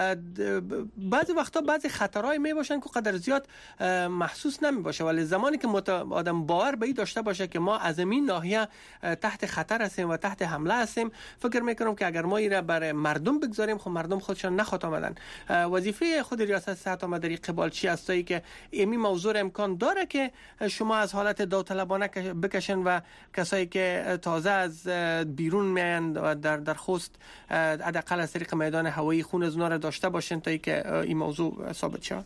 بعضی وقتا بعضی خطرهای می باشن که قدر زیاد محسوس نمی باشه ولی زمانی که آدم باور به این داشته باشه که ما از این ناحیه تحت خطر هستیم و تحت حمله هستیم فکر میکنم که اگر ما این را برای مردم بگذاریم خب مردم خودشان نخواد آمدن. وظیفه خود ریاست صحت آمداری قبال چی است که این موضوع امکان داره که شما از حالت داوطلبانه بکشن و کسایی که تازه از بیرون میاین و در در خوست حداقل از طریق میدان هوایی خون از اونها را داشته باشن تا اینکه این موضوع ثابت شود.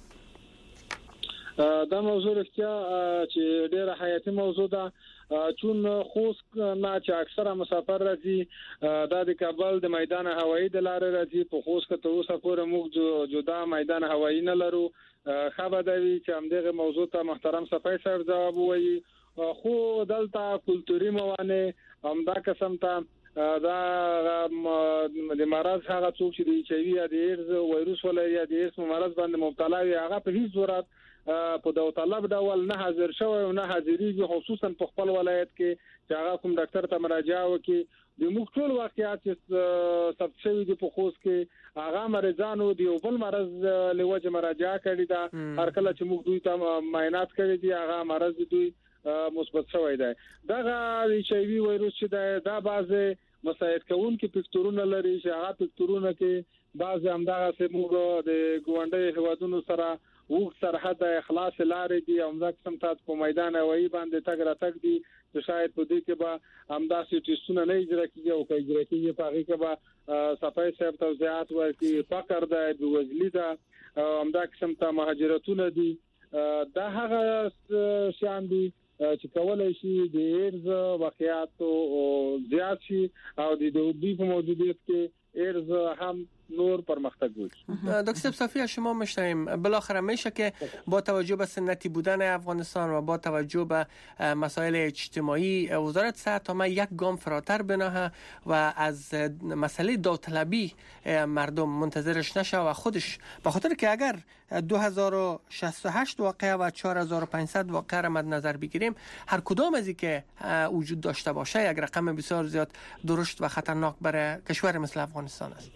دا موضوع رښتیا چې ډېر حیاتي موضوع ده چون خوست نه چې اکثره مسافر راځي دا د کابل د میدان هوایی د لارې راځي په خوست کې تر اوسه پورې موږ جدا میدان هوایی نه لرو. خبر دی چې همدغه موضوع ته محترم صفای صاحب جواب وایي خو دلته کلتوري موانع همدا قسم ته دا د مرض هغه څوک چې د ایچ آی وی یا د ایډز وایروس ولري یا د ایډز مرض باندې مبتلا وي هغه په هیڅ صورت په داوطلب ډول نه حاضر شوی او نه حاضرېږي، خصوصا په خپل ولایت کې چې هغه کوم ډاکټر ته مراجعه وکړي. د موږ ټول واقعیات چې ثبت شوي دي په خوست کې هغه مریضانو د یو بل مرض لوجه مراجعه کړې ده. هر کله چې موږ دوی ته معاینات کړي دي هغه مرض دوی مثبت شوی دی. دغه ایچ آی وی وایروس چې دا د بعضه مساعد کوونکي فکټورونه لري چې هغه فکټورونه کې بعض همدغه سیمو د ګوانډي هوادونو سره وګ سرحد اخلاص لارې دي، همدا قسم ته په میدان وایي باندې تګ را تګ دي چې شاید په دې کې به همداسې ټیسټونه نه اجرا کیږي او که اجرا کیږي په هغه کې به صفای صاحب توضیحات ورکړي، فقر ده، بېوزلي ده، همدا قسم ته مهاجرتونه دي. دا هغه شیان دي چې کولای شي د ایرز واقعیات زیات شي او د دوی په موجودیت کې ایرز هم نور پرمختگ بود.
دکتر صافی از شما میشنویم. بالاخره میشه که با توجه به سنتی بودن افغانستان و با توجه به مسائل اجتماعی وزارت صحت ما یک گام فراتر بنه و از مسئله داوطلبی مردم منتظرش نشه و خودش، به خاطر که اگر دو هزار و شصت و هشت واقعه و چهار هزار و پانصد واقعه را مد نظر بگیریم، هر کدام از این که وجود داشته باشه یک رقم بسیار زیاد درشت و خطرناک برای کشور مثل افغانستان است.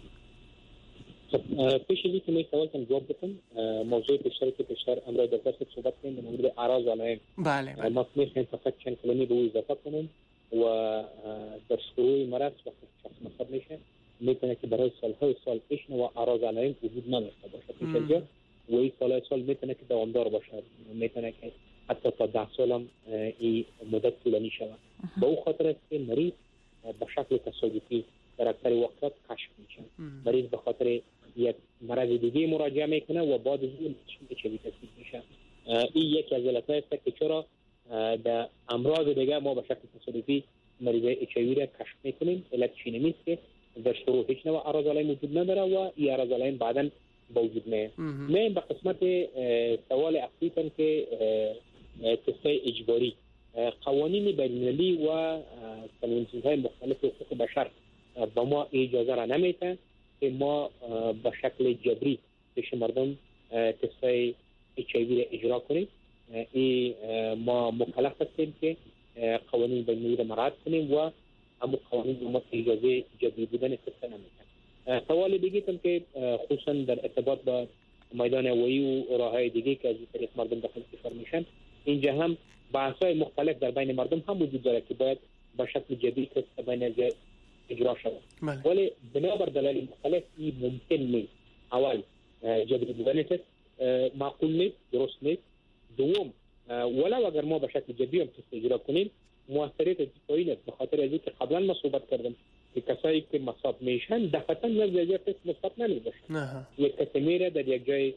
پیش از اینکه می سوالتون جواب بدم، موضوع بیشتر که بیشتر امروز در درس صحبت کنیم در مورد اعراض علائم.
بله بله.
ما میخوایم فقط چند کلمه به او اضافه کنیم و در شروع مرض وقتی شخص مصاب میشه میتونه که برای سالهای سال پیش و اعراض علائم وجود نداشته باشه پیش از این و این سالهای سال میتونه که دوامدار باشه، میتونه که حتی تا ده سال هم این مدت طولانی شود. به او خاطر است که مریض به شکل تصادفی در اکثر وقت کشف میشه. مریض به خاطر یک مرض دیگه مراجعه میکنه و بعد از اون اچ آی وی تشخیص میشه. این یکی از علتهای است که چرا در امراض دیگه ما به شکل تصادفی مریض اچ آی وی را کشف میکنیم. علت چی نمیست که در شروع هیچ نوع اعراض علائم وجود نداره و این اعراض علائم بعداً به وجود میاد. من به قسمت سوال اخیرتون که تستای اجباری، قوانین بین‌المللی و کنوانسیون‌های مختلف حقوق بشر با ما اجازه را نمیده که ما به شکل جبری پیش مردم تستای اچ آی وی را اجرا کنیم. این ما مکلف هستیم که قوانین بین‌المللی را مراعات کنیم و همون قوانین ما اجازه جبری بودن تست نمیدن. سوال دیگه هم که خصوصا در ارتباط با میدان هوایی و راههای دیگه که از این طریق مردم داخل کشور میشن، اینجا هم بحث‌های مختلف در بین مردم هم وجود داره که باید به شکل جبری تست بین اجرا شود. ولی بنابر دلایل مختلف این ممکن نیست. اول جبری بودن تست معقول نیست، درست نیست. دوم ولی اگر ما به شکل جبری هم تست اجرا کنیم موثریت پایین است، به خاطر از اینکه قبلا ما صحبت کردم که کسایی که مصاب میشن دفعتا نزدیک تست مثبت نمیشه. یک کسی میره در یک جای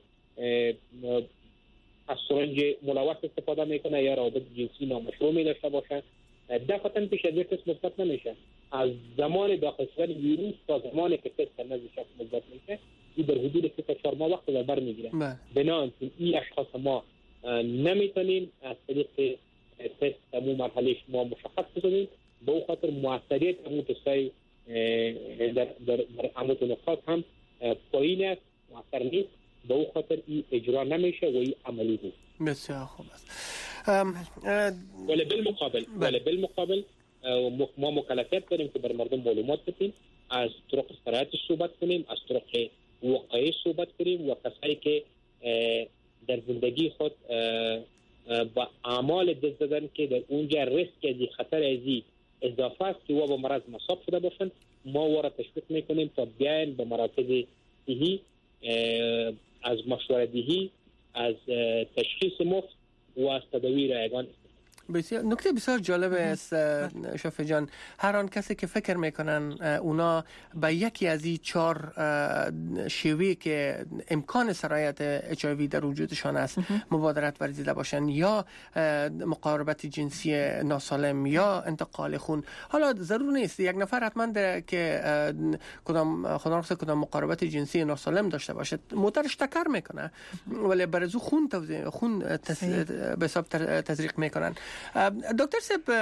از سرنج ملوث استفاده میکنه یا روابط جنسی نامشروع داشته باشه، دفعتا پیش از تست مثبت نمیشه. از زمان داخل شدن ویروس تا زمانی که تست نزد شخص مثبت میشه این در حدود سه تا چهار ماه وقت در بر میگیره. بنابراین این اشخاص ما نمیتونیم از طریق تست همون مرحله ما مشخص بکنیم. به او خاطر موثریت همون تستای در در عمود نقاط هم پایین است، موثر نیست. به او خاطر این اجرا نمیشه و این عملی بود.
بسیار خوب است.
ولی بالمقابل ولی بالمقابل ما مکلفیت داریم که بر مردم معلومات بدیم، از طرق سرایت صحبت کنیم، از طرق واقعی صحبت کنیم و کسایی که در زندگی خود با اعمال دست دادن که در اونجا ریسک از خطر ازی اضافه است که و با مرض مصاب شده باشند، ما وارد تشویق میکنیم تا بیاین به مراکز صحی از مشوره دهی، از تشخیص مفت و از تداوی رایگان.
بسیار نکته بسیار جالب است شافی جان. هر آن کسی که فکر میکنن اونا به یکی از این چهار شیوه که امکان سرایت اچ آی وی در وجودشان است مبادرت ورزیده باشن، یا مقاربت جنسی ناسالم یا انتقال خون. حالا ضرور نیست یک نفر حتما که کدام خدا نخواسته کدام مقاربت جنسی ناسالم داشته باشه موترش تکر میکنه، ولی برای خون توزیع خون به حساب تزریق میکنن. دکتر صاحب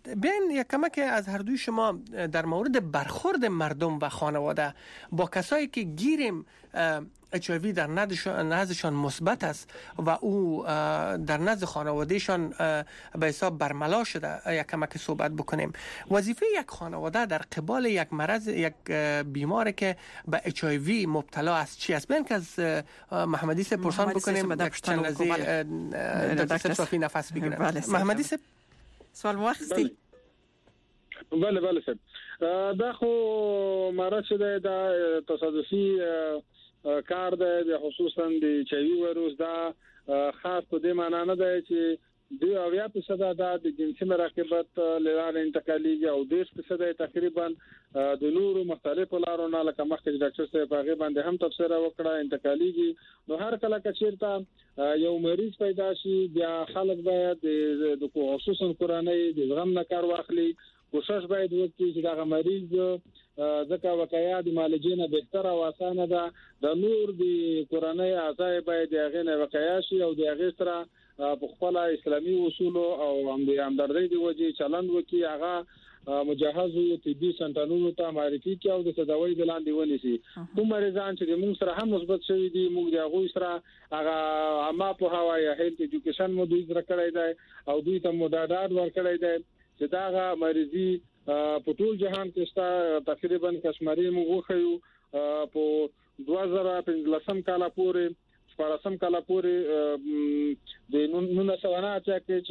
بیاین یک کمک از هر دوی شما در مورد برخورد مردم و خانواده با کسایی که گیریم اچ آی وی در نزدشان مثبت است و او در نزد خانوادهشان به حساب برملا شده، یک کمک صحبت بکنیم. وظیفه یک خانواده در قبال یک مرض، یک بیماری که به اچ آی وی مبتلا است چی است؟ بیاین که از محمدی سه پرسان بکنیم چند لحظه دکتر صافی نفس بگیرن. محمدی سه
سوال واخستی.
بله بله سر دا خو مرض ده دا تصادفي کار ده، خصوصا د اچ آی وی وایروس دا خاص په دې معنی نه ده چې دوی اویا فیصد دا د جنسي مراقبت لاره انتقالي او دیش فیصد تقریبا د نورو مختلفو لارو نه لکه مخکې ډاکټر صاحب هغه باندې هم تفسیر وکړه انتقالي. نو هر کله چې چیرته یو مریض پیدا شي بیا خلک باید د خصوصا کورنۍ د زغم نه کار واخلي، کوشش باید وکړي چې دا مریض ځکه وقایع د معالجې نه بهتر او اسانه ده، د نور د کورنۍ اعضاء باید هغه نه وقایع شي او د هغه سره په خپل اسلامي اصول او هم د همدردۍ د وجې چلند وکړي، هغه مجهز طبي سنټرونو ته معرفي کړي او د تداوی بلاندې ونیسي. کوم مریضان چې موږ سره هم مثبت شوي دي موږ د هغه سره هغه عامه په هوايي هیلث ایجوکیشن مو دوی سره کړی دی او دوی ته مدادات ورکړی دی چې دا مریضي په ټول جهان کې ستا تقریبا کشماري مو وخیو په دوه زره پنځلسم کال پورې شپږم کال پورې د نن سوانه چې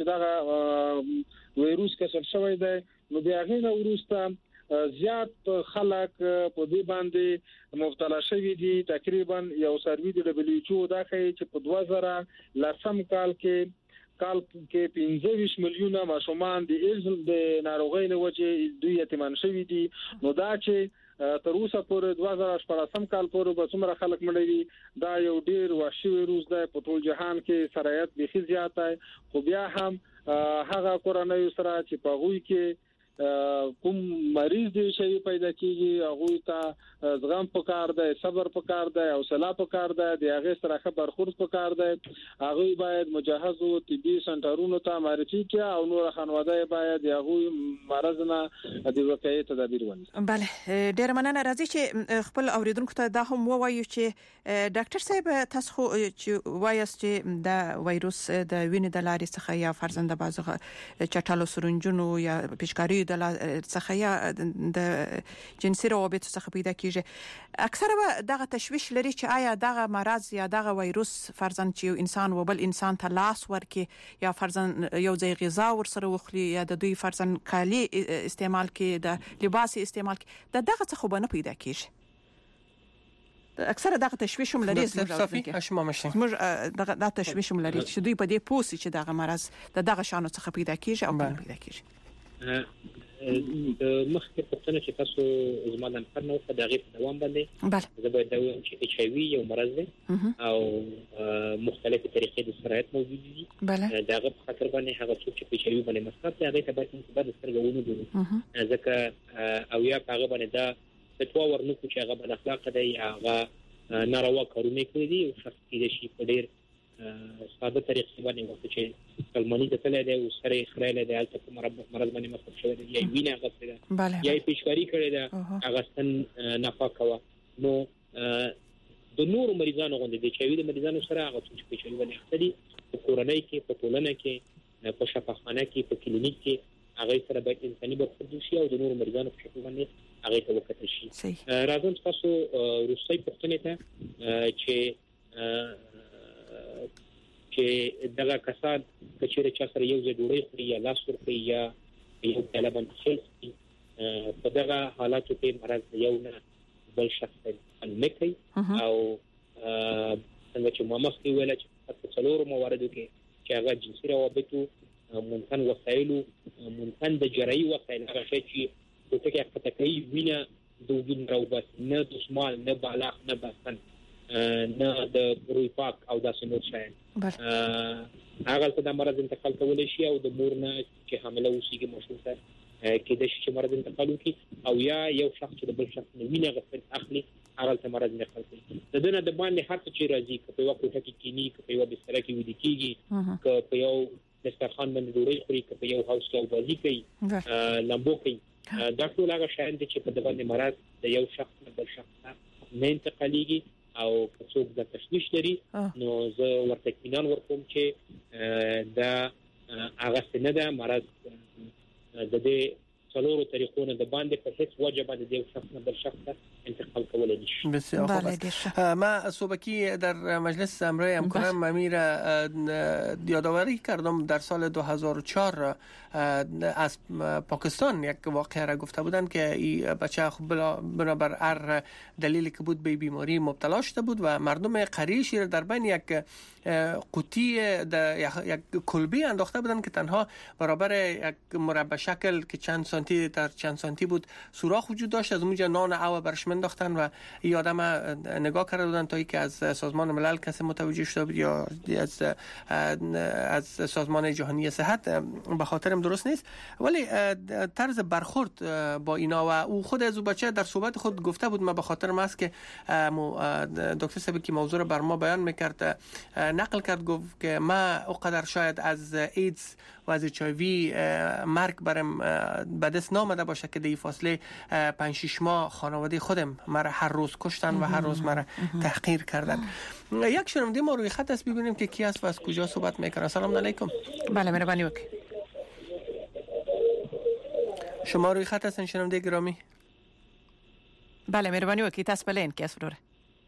دا وایروس کشف شوی دی. نو بیا غوښنه ورسته زیات خلک په دې باندې مبتلا شوي دي. تقریبا یو سروي د دبليو ایچ او دا کوي چې په دوه زره لسم کال کې کال کې پنځه ویشت میلیونه ماشومان د ایډز د ناروغۍ له وجې دوی یتیمان شوي دي. نو دا چې تر اوسه پورې دوه زره شپږم کال پورې به څومره خلک مړي دا یو ډیر وحشي وایروس دی په ټول جهان کې سرایت بيخي زیات دی. خو بیا هم هغه کورنۍ سره چې په غوي کې کوم مریض دی شي پیدا کیږي هغه ته زغم پکار دی، صبر پکار دی، حوصله پکار دی، د هغه سره خبر خورد پکار دی. هغه باید مجهز او طبي سنټرونو ته معرفي کړي او نور خانواده باید هغه مرز نه د وقایع تدابیر ونیسي.
بله ډیر مننه. راځي چې خپل اوریدونکو ته دا هم ووایو چې ډاکټر صاحب تاسو خو چې وایاست چې دا وایروس د وینې د لارې څخه یا فرزند بازغه چټالو سرنجونو یا پیشکاری د څخه یا د جنسي روابط څخه پیدا کیږي. اکثره به دغه تشویش لري چې آیا دغه مرض یا دغه وایروس فرزند چې یو انسان و بل انسان ته لاس ورکي یا فرزند یو ځای غذا ورسره وخوري یا د دوی فرزند کالی استعمال کوي د لباس استعمال کوي د دغه څخه به نه پیدا کیږي. اکثره دغه تشویش هم لري زموږ دغه د تشویش هم لري چې دوی په دې پوسي چې دغه مرض د دغه شانو څخه پیدا کیږي او نه پیدا کیږي.
د مخکې پوښتنه چې تاسو زما د نفر نو په دغه دوام باندې
بله
زه باید دا وایم چې اچ آی وی یو مرض دی او مختلفه طریقې د سرایت موجود دي.
بله
دغه په خاطر باندې هغه څوک چې اچ آی وی باندې مسکر دی هغه ته باید مثبت سترګونه ګوري ځکه او یا هغه باندې دا فتوا ورنکو چې هغه بد اخلاق دی هغه ناروا کارونه کوي دي او شخص کې شي په ډیر ساده طریقې باندې وخت چې کلمنی د تل دی او سره خړایله دی البته مرض مرض باندې مصرف شوی دی یا وینه غوښته ده یا پیشکاری کړی ده هغه ستن ناپاک وا. نو د نور مریضانو غوندي د چوي د مریضانو سره هغه چې پیشکاری باندې اختلي په کورنۍ کې په ټولنه کې په شفاخانه کې په کلینیک کې هغه سره باید انساني برخورد شي او د نور مریضانو په شکل باندې هغه ته وکړل شي. راځم تاسو روسي پښتنې ته چې چې دغه کسان کچېره چا سره یو ځای ډوړی خوري یا لاس ورکړي یا یو طالبان خلک په دغه حالاتو کې مرض یو نه بل شخص نه کوي او څنګه چې مامخ کې ویل چې په څلورو مواردو کې چې هغه جنسي روابطو ممکن وسایلو ممکن د جراحي وسایل هغه شي چې د تکي خطکې وینه د وین روابط نه د شمال نه بالاخ نه بسن نه د روی پاک او داسې نور شي هغه څه د مرض انتقال کولای شي او د مور نه چې حامله اوسېږي مشهور سره کې د شي مرض انتقال وکړي او یا یو شخص چې د بل شخص نه وینه غوښتل اخلي هغه څه مرض انتقال کوي. د دنیا د باندې هر څه چې راځي په یو کوټه کې کینی په یو بستر کې ودی کیږي په یو دسترخوان باندې ډوډۍ خوري که په یو هاوس کې بازی کوي لامبو کوي دا ټول هغه شیان دي چې په دغه مرض د یو شخص نه بل شخص ته نه انتقالېږي او که څوک د تشویش لري نو زه ورته اطمینان ورکوم چې دا هغه څه نه ده مرض د دې څلورو طریقو نه د باندې په هیڅ وجه باندې د یو شخص نه بل شخص ته انتقال کولای نشي.
بسیار خوب است. ما صبحی در مجلس امرای همکارم امیر یادآوری کردم در سال دو هزار و چهار از پاکستان یک واقعه را گفته بودند که این بچه بنابر هر دلیلی که بود به بیماری مبتلا شده بود و مردم قریشی را در بین یک قوطی یک کلبی انداخته بودند که تنها برابر یک مربع شکل که چند سانتی در چند سانتی بود سوراخ وجود داشت. از اونجا نان او برش انداختن و این آدم نگاه کرده بودن تا اینکه از سازمان ملل کسی متوجه شده بود یا از از سازمان جهانی صحت به خاطرم درست نیست، ولی طرز برخورد با اینا و او خود از او بچه در صحبت خود گفته بود، ما به خاطرم است که دکتر صاحب که موضوع رو بر ما بیان میکرد نقل کرد، گفت که ما اقدر شاید از ایدز و از اچ آی وی مرگ برم به دست نامده باشه که دی فاصله پنج شش ماه خانواده خودم مرا هر روز کشتن و هر روز مرا تحقیر کردن. یک شنونده ما روی خط است، ببینیم که کی است و از کجا صحبت میکنه. سلام علیکم.
بله مهربانی وکیل.
شما روی خط هستین شنونده گرامی؟
بله مهربانی وکیل تاسو بلین کی است فروره.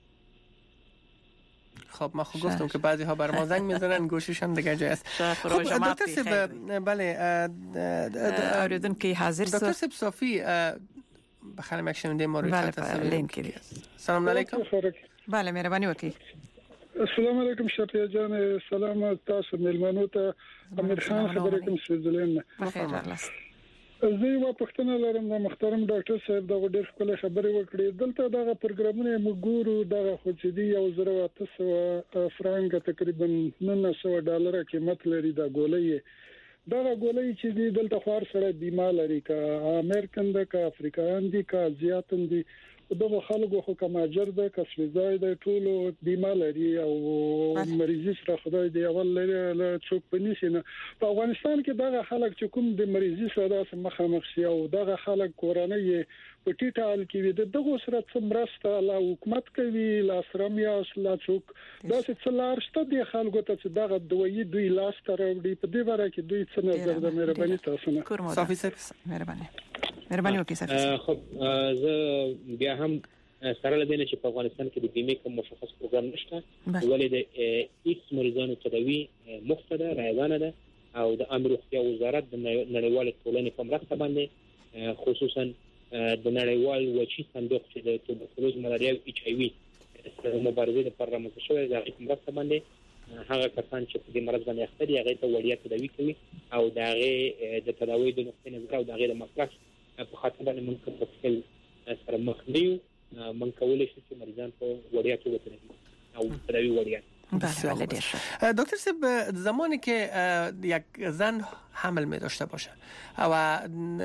خب ما خود گفتم که بعضی ها بر ما زنگ میزنن گوششان دیگه جای است. خب دکتر صاحب بله
اوریدن که حاضر
دکتر صاحب صافی بخیر یک شنونده ما روی خط هست. سلام علیکم.
بله مهربانی وکیل.
السلام علیکم شفیع جان، سلام تاسو ملمنو ته امیر خان خبرې کوم سویزرلند.
بخیر راغلاست.
زه یو پښتنه لرم د محترم ډاکټر صاحب دا ډېر ښکلې خبرې وکړې. دلته دا پروګرامونه موږ دا خو چې دی یو زره و اته سوه فرانک تقریبا نه سوه ډالر قیمت لري دا ګولۍ. دا ګولۍ چې دی دلته خو هر سره بیمه لري، که امریکن ده که افریقایان دي که ازیاتن دي، دغه خلکو خو کماجر ده که سویزای ده ټولو بیمه لري او مریضي سره خدای دی اول لري څوک پنيسي نه. په افغانستان کې دغه خلک چې کوم د مریضي سره مخامخ شي او دغه خلک کورنۍ په ټیټه حال کې وي دغه سره څمرسته لا حکومت کوي لا سرم یا لا څوک دا څه لارشته دی خلکو ته چې دغه دوی دوی لاس تر وړي په دې وره کې دوی څه نظر د مهرباني تاسو نه
صافي صاحب
مهرباني مهرباني وکړئ صاحب.
خب زه بیا هم سره لدینه چې په افغانستان کې د بیمې کوم مشخص پروګرام نشته، ولې د ایکس مریضانو تداوی مفت ده، رایگانه ده او د امر روغتیا وزارت د نړیوال ټولنې په مرسته باندې خصوصا د نړیوال وچی صندوق چې د توبرکلوز ملاریا او ایچ آی وی سره مبارزه لپاره رامنځته شوی د په مرسته باندې هغه کسان چې په دې مرض باندې اخته دي هغه ته وړیا تداوی کوي او د هغه د تداوی د نقطې نظر او د هغه د مصرف په خاطر باندې موږ په خپل سره مخ نیو من کولای شي چې مریضان په وړیا توګه تداوی او تداوی وړیا.
دکتر صاحب زمانی که یک زن حمل می داشته باشه و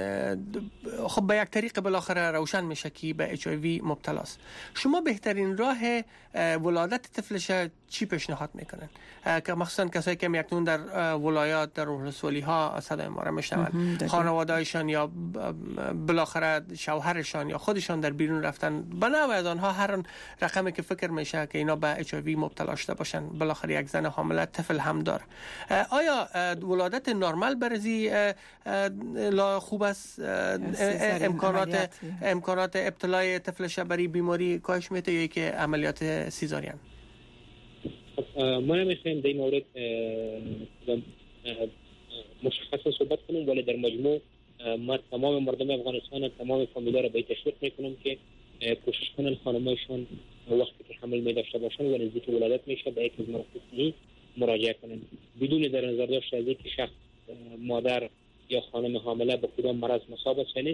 خب به یک طریق بالاخره روشن میشه که به اچ آی وی مبتلاست، شما بهترین راه ولادت طفلش چی پیشنهاد میکنن؟ که مخصوصا کسایی که اکنون در ولایات در ولسوالی ها صدای ما را میشنون، خانواده‌ایشان یا بالاخره شوهرشان یا خودشان در بیرون رفتن، بنابراین از آنها هر رقمی که فکر میشه که اینا به اچ آی وی مبتلا شده باشن، بالاخره یک زن حامله طفل هم داره، آیا ولادت نرمال برزی لا خوب است؟ امکانات امکانات ابتلای طفلش برای بیماری کاهش میده یا که عملیات سیزارین؟
ما نمیخوایم در این مورد مشخصا صحبت کنم، ولی در مجموع ما تمام مردم افغانستان تمام فامیلا را به تشویق میکنم که کوشش کنن خانمایشان وقتی که حمل می داشته باشن و نزدیک ولادت میشه به یک از مراکز مراجعه کنن بدون در نظر داشته از اینکه شخص مادر یا خانم حامله به کدام مرض مصاب است نیست.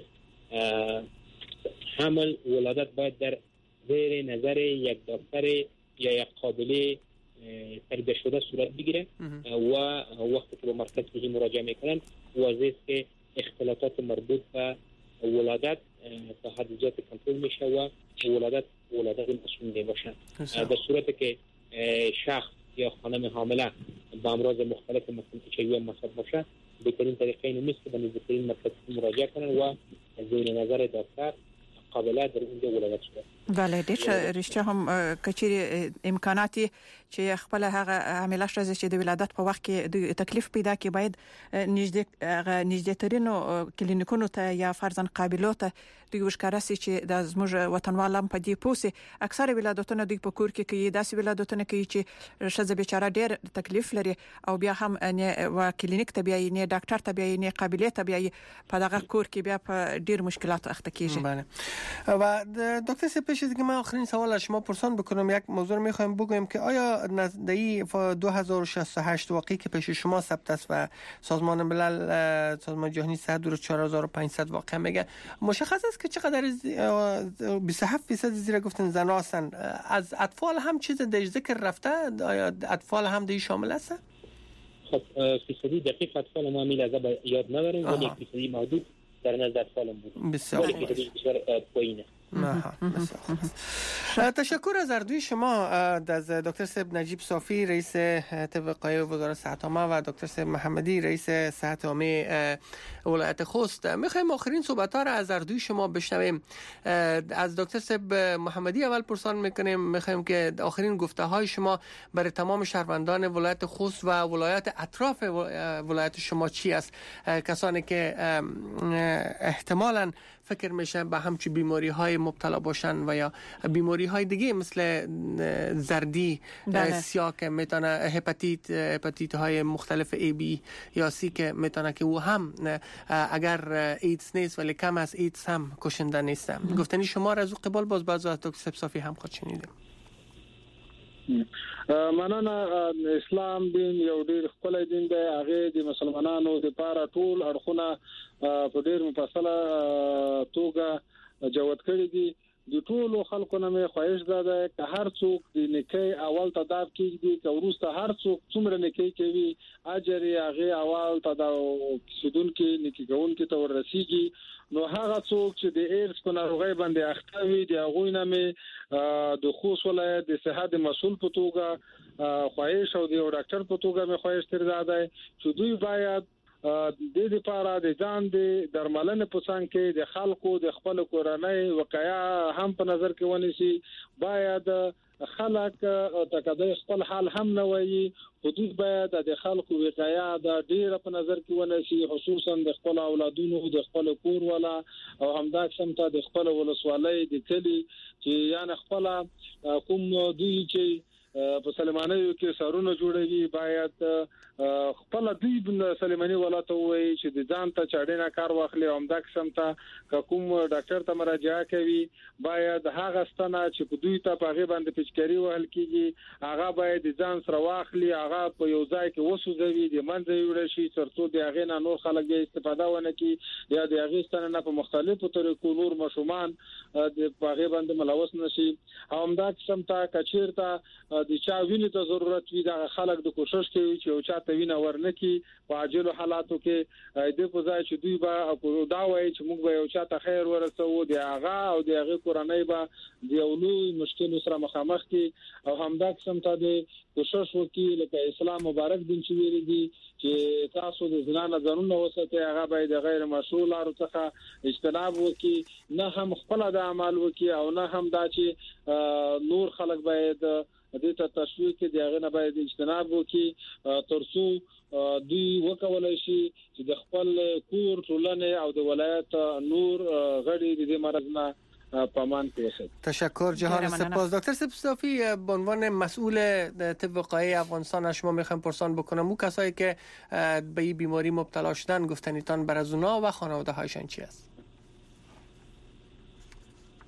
حمل ولادت باید در زیر نظر یک دکتر یا یک قابل تربیت شده صورت بگیره و وقتی که به مرکز بهی مراجعه میکنن واضح است که اختلالات مربوط به ولادت تا حد زیادی کنترل میشه و ولادت ولادت مسئول نباشه. در صورتی که شخص یا خانم حامله با امراض مختلف مثل اچ آی وی مصاب باشه، بهترین طریقه این نیست که به نزدیکترین مرکز مراجعه کنن و زیر نظر دکتر قابلیت در اونجا ولادت شده.
بله ډېر رښتیا هم کچېرې امکاناتي چې خپل هغه عامله شته چې د ولادت په وخت کې د تکلیف پیدا کې باید نږدې نږدې ترینو کلینیکونو ته یا فرضاً قابلو ته دوی وشکاره سي چې د زموږ وطنوالم په دې پوسي اکثره ولادتونه دوی په کور کې کوي، داسې ولادتونه کوي چې شزه بیچاره ډېر تکلیف لري او بیا هم نه و کلینیک ته بیاي نه ډاکټر ته بیاي نه قابلیت ته بیاي په دغه کور کې بیا په ډېر مشکلات اخته کیږي.
بله و دکتر سپیش دیگه من آخرین سوال از شما پرسان بکنم. یک موضوع میخوایم بگویم که آیا نزدیک دو هزار و شصت و هشت واقعی که پیش شما ثبت است و سازمان ملل سازمان جهانی صحت رو چهار هزار و پانصد واقع میگه، مشخص است که چقدر بیست و هفت درصد زیر گفتن زنا هستن؟ از اطفال هم چیز در ذکر رفته؟ آیا اطفال هم دی شامل است؟
خب فیصدی دقیق اطفال ما میل از یاد نداریم ولی یک فیصدی محدود در نزد اطفالم بود.
بسیار
بسیار پایینه.
تشکر از اردوی شما، از دکتر صاحب نجیب صافی رئیس طب وقایع وزارت صحت عامه و دکتر صاحب محمدی رئیس صحت عامه ولایت خوست. میخوایم آخرین صحبت ها را از اردوی شما بشنویم. از دکتر صاحب محمدی اول پرسان میکنیم، میخوایم که آخرین گفته های شما برای تمام شهروندان ولایت خوست و ولایت اطراف ولایت شما چی است؟ کسانی که احتمالاً فکر میشه به همچین بیماری های مبتلا باشن و یا بیماری های دیگه مثل زردی، سیا که میتونه هپاتیت هپاتیت های مختلف ای بی یا سی که میتونه که او هم اگر ایدز نیست ولی کم از ایدز هم کشنده نیست. گفتنی شما را از قبال باز باز از دکتر صافی هم خود شنیدیم.
مننه. اسلام دین یو ډیر خپل دین دی، هغه د مسلمانانو لپاره ټول اړخونه په ډیر مفصله توګه جوت کړی دي. د ټولو خلکو نه مې خواهش ده چې هر څوک د نیکی اول تداب کیږي، که ورسته هر څوک څومره نیکی کوي اجر یې هغه اول تداب کیدون کې نیکی کوون کې تور رسیږي. نو هغه څوک چې د ایرز په ناروغي باندې اخته وي د هغوی نه مې د خوست ولایت د صحت مسؤل په توګه خواهش او د ډاکټر په توګه مې خواهش تر ده چې دوی باید د دې لپاره د ځان د درملنې په څنګ کې د خلکو د خپل کورنۍ وقایع هم په نظر کې ونیسي. باید خلک تکده خپل حال هم نه وایي، حدود باید د خلکو وقایع د ډیر په نظر کې ونیسي، خصوصا د خپل اولادونو د خپل کور ولا او همدا څنګه د خپل ولسوالۍ د کلی چې یعنی خپل کوم دوی چې په سلیمانیو کې سرونه جوړوي باید خپل دوی د سلیمانی ولایت وایي چې د ځان ته چاډینا کار واخلي. همدا قسم ته کوم ډاکټر ته مراجعه کوي باید هغه ستنه چې په دوی ته په غیبه باندې پچکاری وهل کیږي هغه باید ځان سره واخلي، هغه په یو ځای کې وسوځوي، د منځ یوړ شي ترڅو د هغه نه نور خلک به استفاده ونه کړي یا د هغه ستنه نه په مختلفو طریقو نور مشومان د په غیبه باندې ملوث نشي. همدا قسم ته کچیرته د چا وینې ته ضرورت وي د خلک د کوشش کوي چې او چا ته وینه ورنکي په عاجل حالاتو کې د په ځای چې دوی به دا وایي چې موږ به یو چا ته خیر ورسوو د هغه او د هغه کورنۍ به د یو لوی مشکل سره مخامخ کی. او همدا قسم ته د کوشش وکړي لکه اسلام مبارک دین چې ویلي دي چې تاسو د زنا نه ځانونه وساتئ، هغه باید غیر مشروع لارو څخه اجتناب وکړي، نه هم خپل د اعمال وکړي او نه هم دا چې نور خلک باید د ته تشویق کې دغه نه باید اجتناب وکړي ترڅو دوی وکولای شي چې د خپل کور ټولنه او د ولایت نور غړي د دې مرز نه پامان کنید.
تشکر جهان سپاس. دکتر صافی به عنوان مسئول طب وقایع افغانستان از شما میخوام پرسان بکنم، اون کسایی که به این بیماری مبتلا شدن گفتنیتان بر از اونا و خانواده هایشان چی است؟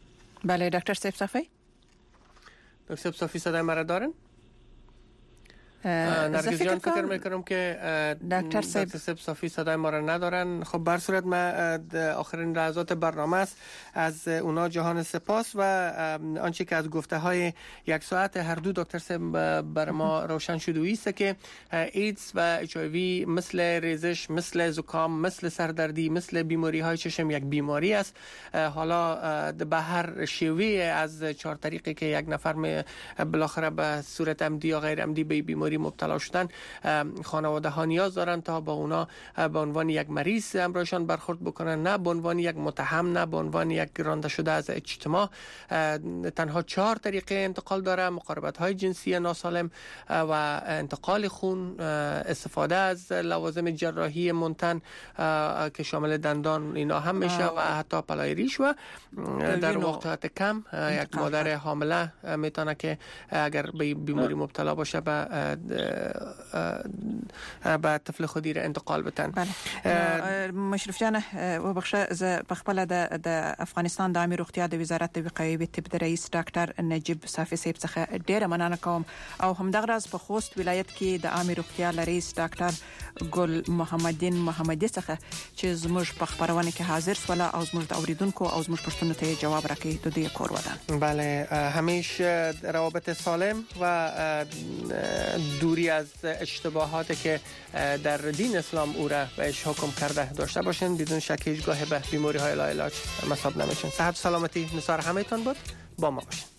بله دکتر صافی.
دکتر صافی صدای مرا دارن؟ نرگس جان فکر میکنم که
دکتر
صاحب صافی صدای ما را ندارن. خب بر صورت ما آخرین لحظات برنامه است، از اونا جهان سپاس و آنچه که از گفته های یک ساعت هر دو دکتر صاحب بر ما روشن شده است که ایدز و اچ آی وی مثل ریزش، مثل زکام، مثل سردردی، مثل بیماری های چشم یک بیماری است. حالا به هر شیوه از چهار طریقی که یک نفر بالاخره به صورت عمدی یا غیر عمدی به بیماری مبتلا شدن، خانواده ها نیاز دارن تا با اونا به عنوان یک مریض امرایشان برخورد بکنن، نه به عنوان یک متهم، نه به عنوان یک رانده شده از اجتماع. تنها چهار طریقه انتقال داره: مقاربت های جنسی ناسالم و انتقال خون، استفاده از لوازم جراحی منتن که شامل دندان اینا هم میشه و حتی پلای ریش، و در وقت کم یک مادر حامله میتونه که اگر به بیماری مبتلا باشه به به طفل خودی را انتقال بتن.
بله. مشرف جان وبخښه، زه په خپل د افغانستان د عامه روغتیا د وزارت د وقایوي طب د رئیس ډاکټر نجیب صافي صاحب څخه ډیره مننه کوم، او همدغه راز په خوست ولایت کې د عامه روغتیا رئیس ډاکټر ګل محمدین محمدي څخه چې زموږ په خبرونه کې حاضر سول او زموږ د اوریدونکو او زموږ پښتنو ته جواب راکړي. د دې کور ودان.
بله، همیشه روابط سالم و دوری از اشتباهاتی که در دین اسلام او را بهش حکم کرده داشته باشین. بدون شک هیچگاه به بیماری های لاعلاج مصاب نمیشین. صحت و سلامتی نثار همه‌تان بود. با ما باشین.